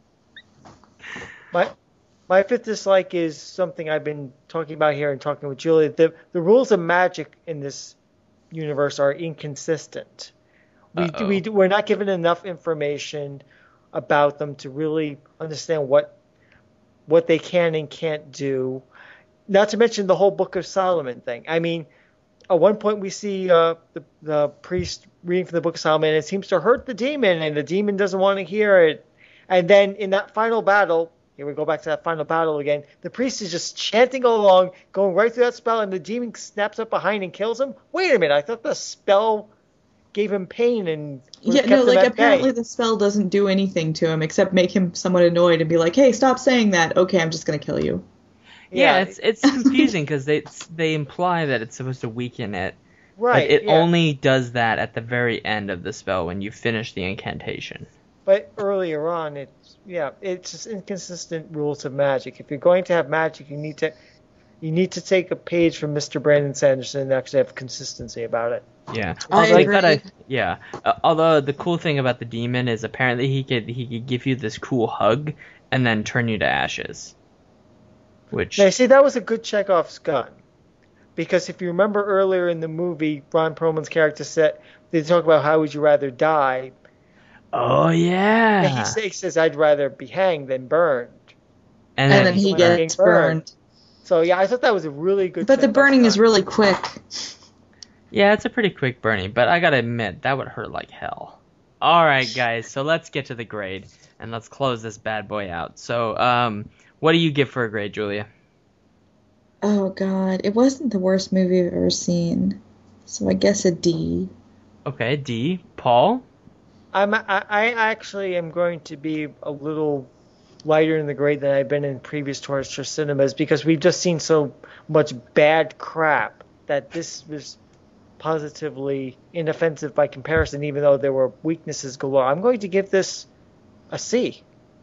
My my fifth dislike is something I've been talking about here and talking with Julia. The the rules of magic in this universe are inconsistent. We Uh-oh. we we're not given enough information about them to really understand what what they can and can't do. Not to mention the whole Book of Solomon thing. I mean, at one point we see uh, the the priest reading from the Book of Solomon, and it seems to hurt the demon, and the demon doesn't want to hear it. And then in that final battle, here we go back to that final battle again, the priest is just chanting along, going right through that spell, and the demon snaps up behind and kills him. Wait a minute, I thought the spell gave him pain and Yeah, kept no, him like at apparently bay. the spell doesn't do anything to him except make him somewhat annoyed and be like, hey, stop saying that. Okay, I'm just going to kill you. Yeah, Yeah. it's it's confusing because they they imply that it's supposed to weaken it. Right. But it yeah. only does that at the very end of the spell when you finish the incantation. But earlier on, it's yeah, it's just inconsistent rules of magic. If you're going to have magic, you need to you need to take a page from Mister Brandon Sanderson and actually have consistency about it. Yeah, I although agree. gotta, yeah. Uh, although the cool thing about the demon is apparently he could he could give you this cool hug and then turn you to ashes. Which Now, see, that was a good Chekhov's gun, because if you remember earlier in the movie, Ron Perlman's character said they talk about how would you rather die. oh yeah, And he, say, he says, "I'd rather be hanged than burned." and, And then he he's getting gets burned. burned. So yeah, I thought that was a really good. But the Chekhov's burning gun. is really quick. Yeah, it's a pretty quick burning, but I gotta admit, that would hurt like hell. Alright, guys, so let's get to the grade, and let's close this bad boy out. So, um, what do you give for a grade, Julia? Oh, God. It wasn't the worst movie I've ever seen. So I guess a D. Okay, D. Paul? I'm I, I actually am going to be a little lighter in the grade than I've been in previous torture cinemas, because we've just seen so much bad crap that this was positively inoffensive by comparison, even though there were weaknesses galore. I'm going to give this a C.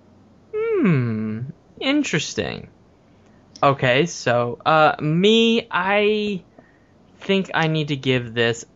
Hmm, interesting. Okay, so, uh, me, I think I need to give this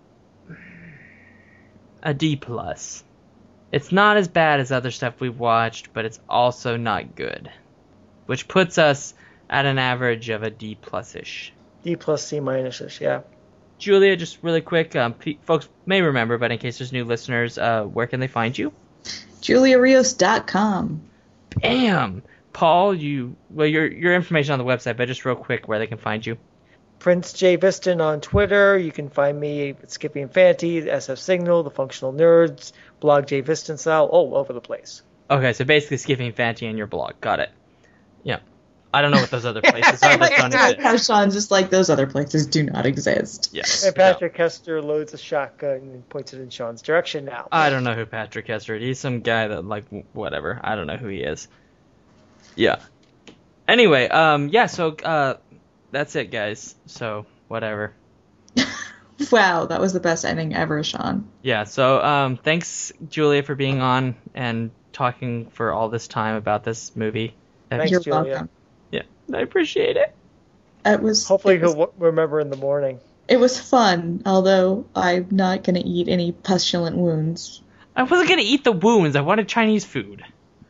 a D plus. It's not as bad as other stuff we've watched, but it's also not good. Which puts us at an average of a D plus-ish. D plus C minuses, yeah. Julia, just really quick, um, pe- folks may remember, but in case there's new listeners, uh, where can they find you? Julia Rios dot com. Bam! Paul, you, well, your your information on the website, but just real quick, where they can find you. Prince J. Viston on Twitter. You can find me at Skippy and Fanty, S F Signal, The Functional Nerds, Blog J. Viston style, all over the place. Okay, so basically Skipping Fanty and your blog. Got it. Yeah. I don't know what those other places are. That don't exist. How Sean's just like, those other places do not exist. Yeah. And Patrick Hester loads a shotgun and points it in Sean's direction now. I don't know who Patrick Hester is. He's some guy that, like, whatever. I don't know who he is. Yeah. Anyway, um, yeah, so, uh, that's it, guys. So, whatever. Wow, that was the best ending ever, Sean. Yeah, so, um, thanks, Julia, for being on and talking for all this time about this movie. Thanks, You're Julia. welcome. Yeah, I appreciate it. It was. Hopefully it was, he'll w- remember in the morning. It was fun, although I'm not going to eat any pestilent wounds. I wasn't going to eat the wounds. I wanted Chinese food.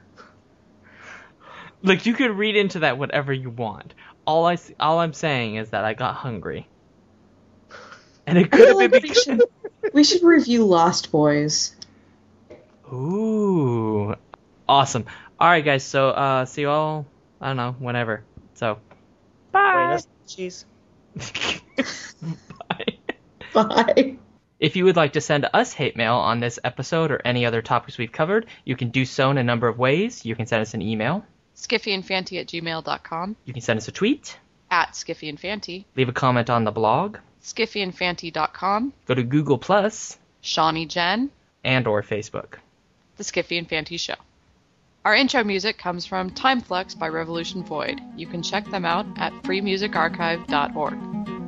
Look, you could read into that whatever you want. All, I, all I'm saying is that I got hungry. And it I could feel have been like we because... should, we should review Lost Boys. Ooh. Awesome. Alright, guys, so, uh, see you all, I don't know, whenever. So, bye! Wait, that's cheese. Bye. Bye. If you would like to send us hate mail on this episode or any other topics we've covered, you can do so in a number of ways. You can send us an email. skiffyandfanty at gmail dot com. You can send us a tweet. At skiffyandfanty. Leave a comment on the blog. skiffyandfanty dot com. Go to Google Plus. Shawnee Jen. And or Facebook. The Skiffy and Fanty Show. Our intro music comes from Timeflux by Revolution Void. You can check them out at free music archive dot org.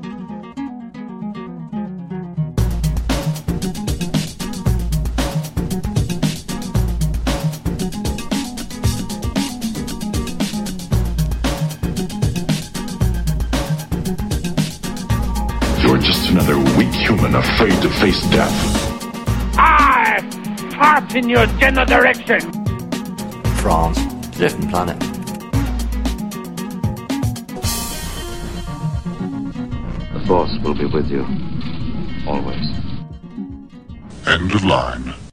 You're just another weak human afraid to face death. I fart in your general direction. France, it's a different planet. The Force will be with you, always. End of line.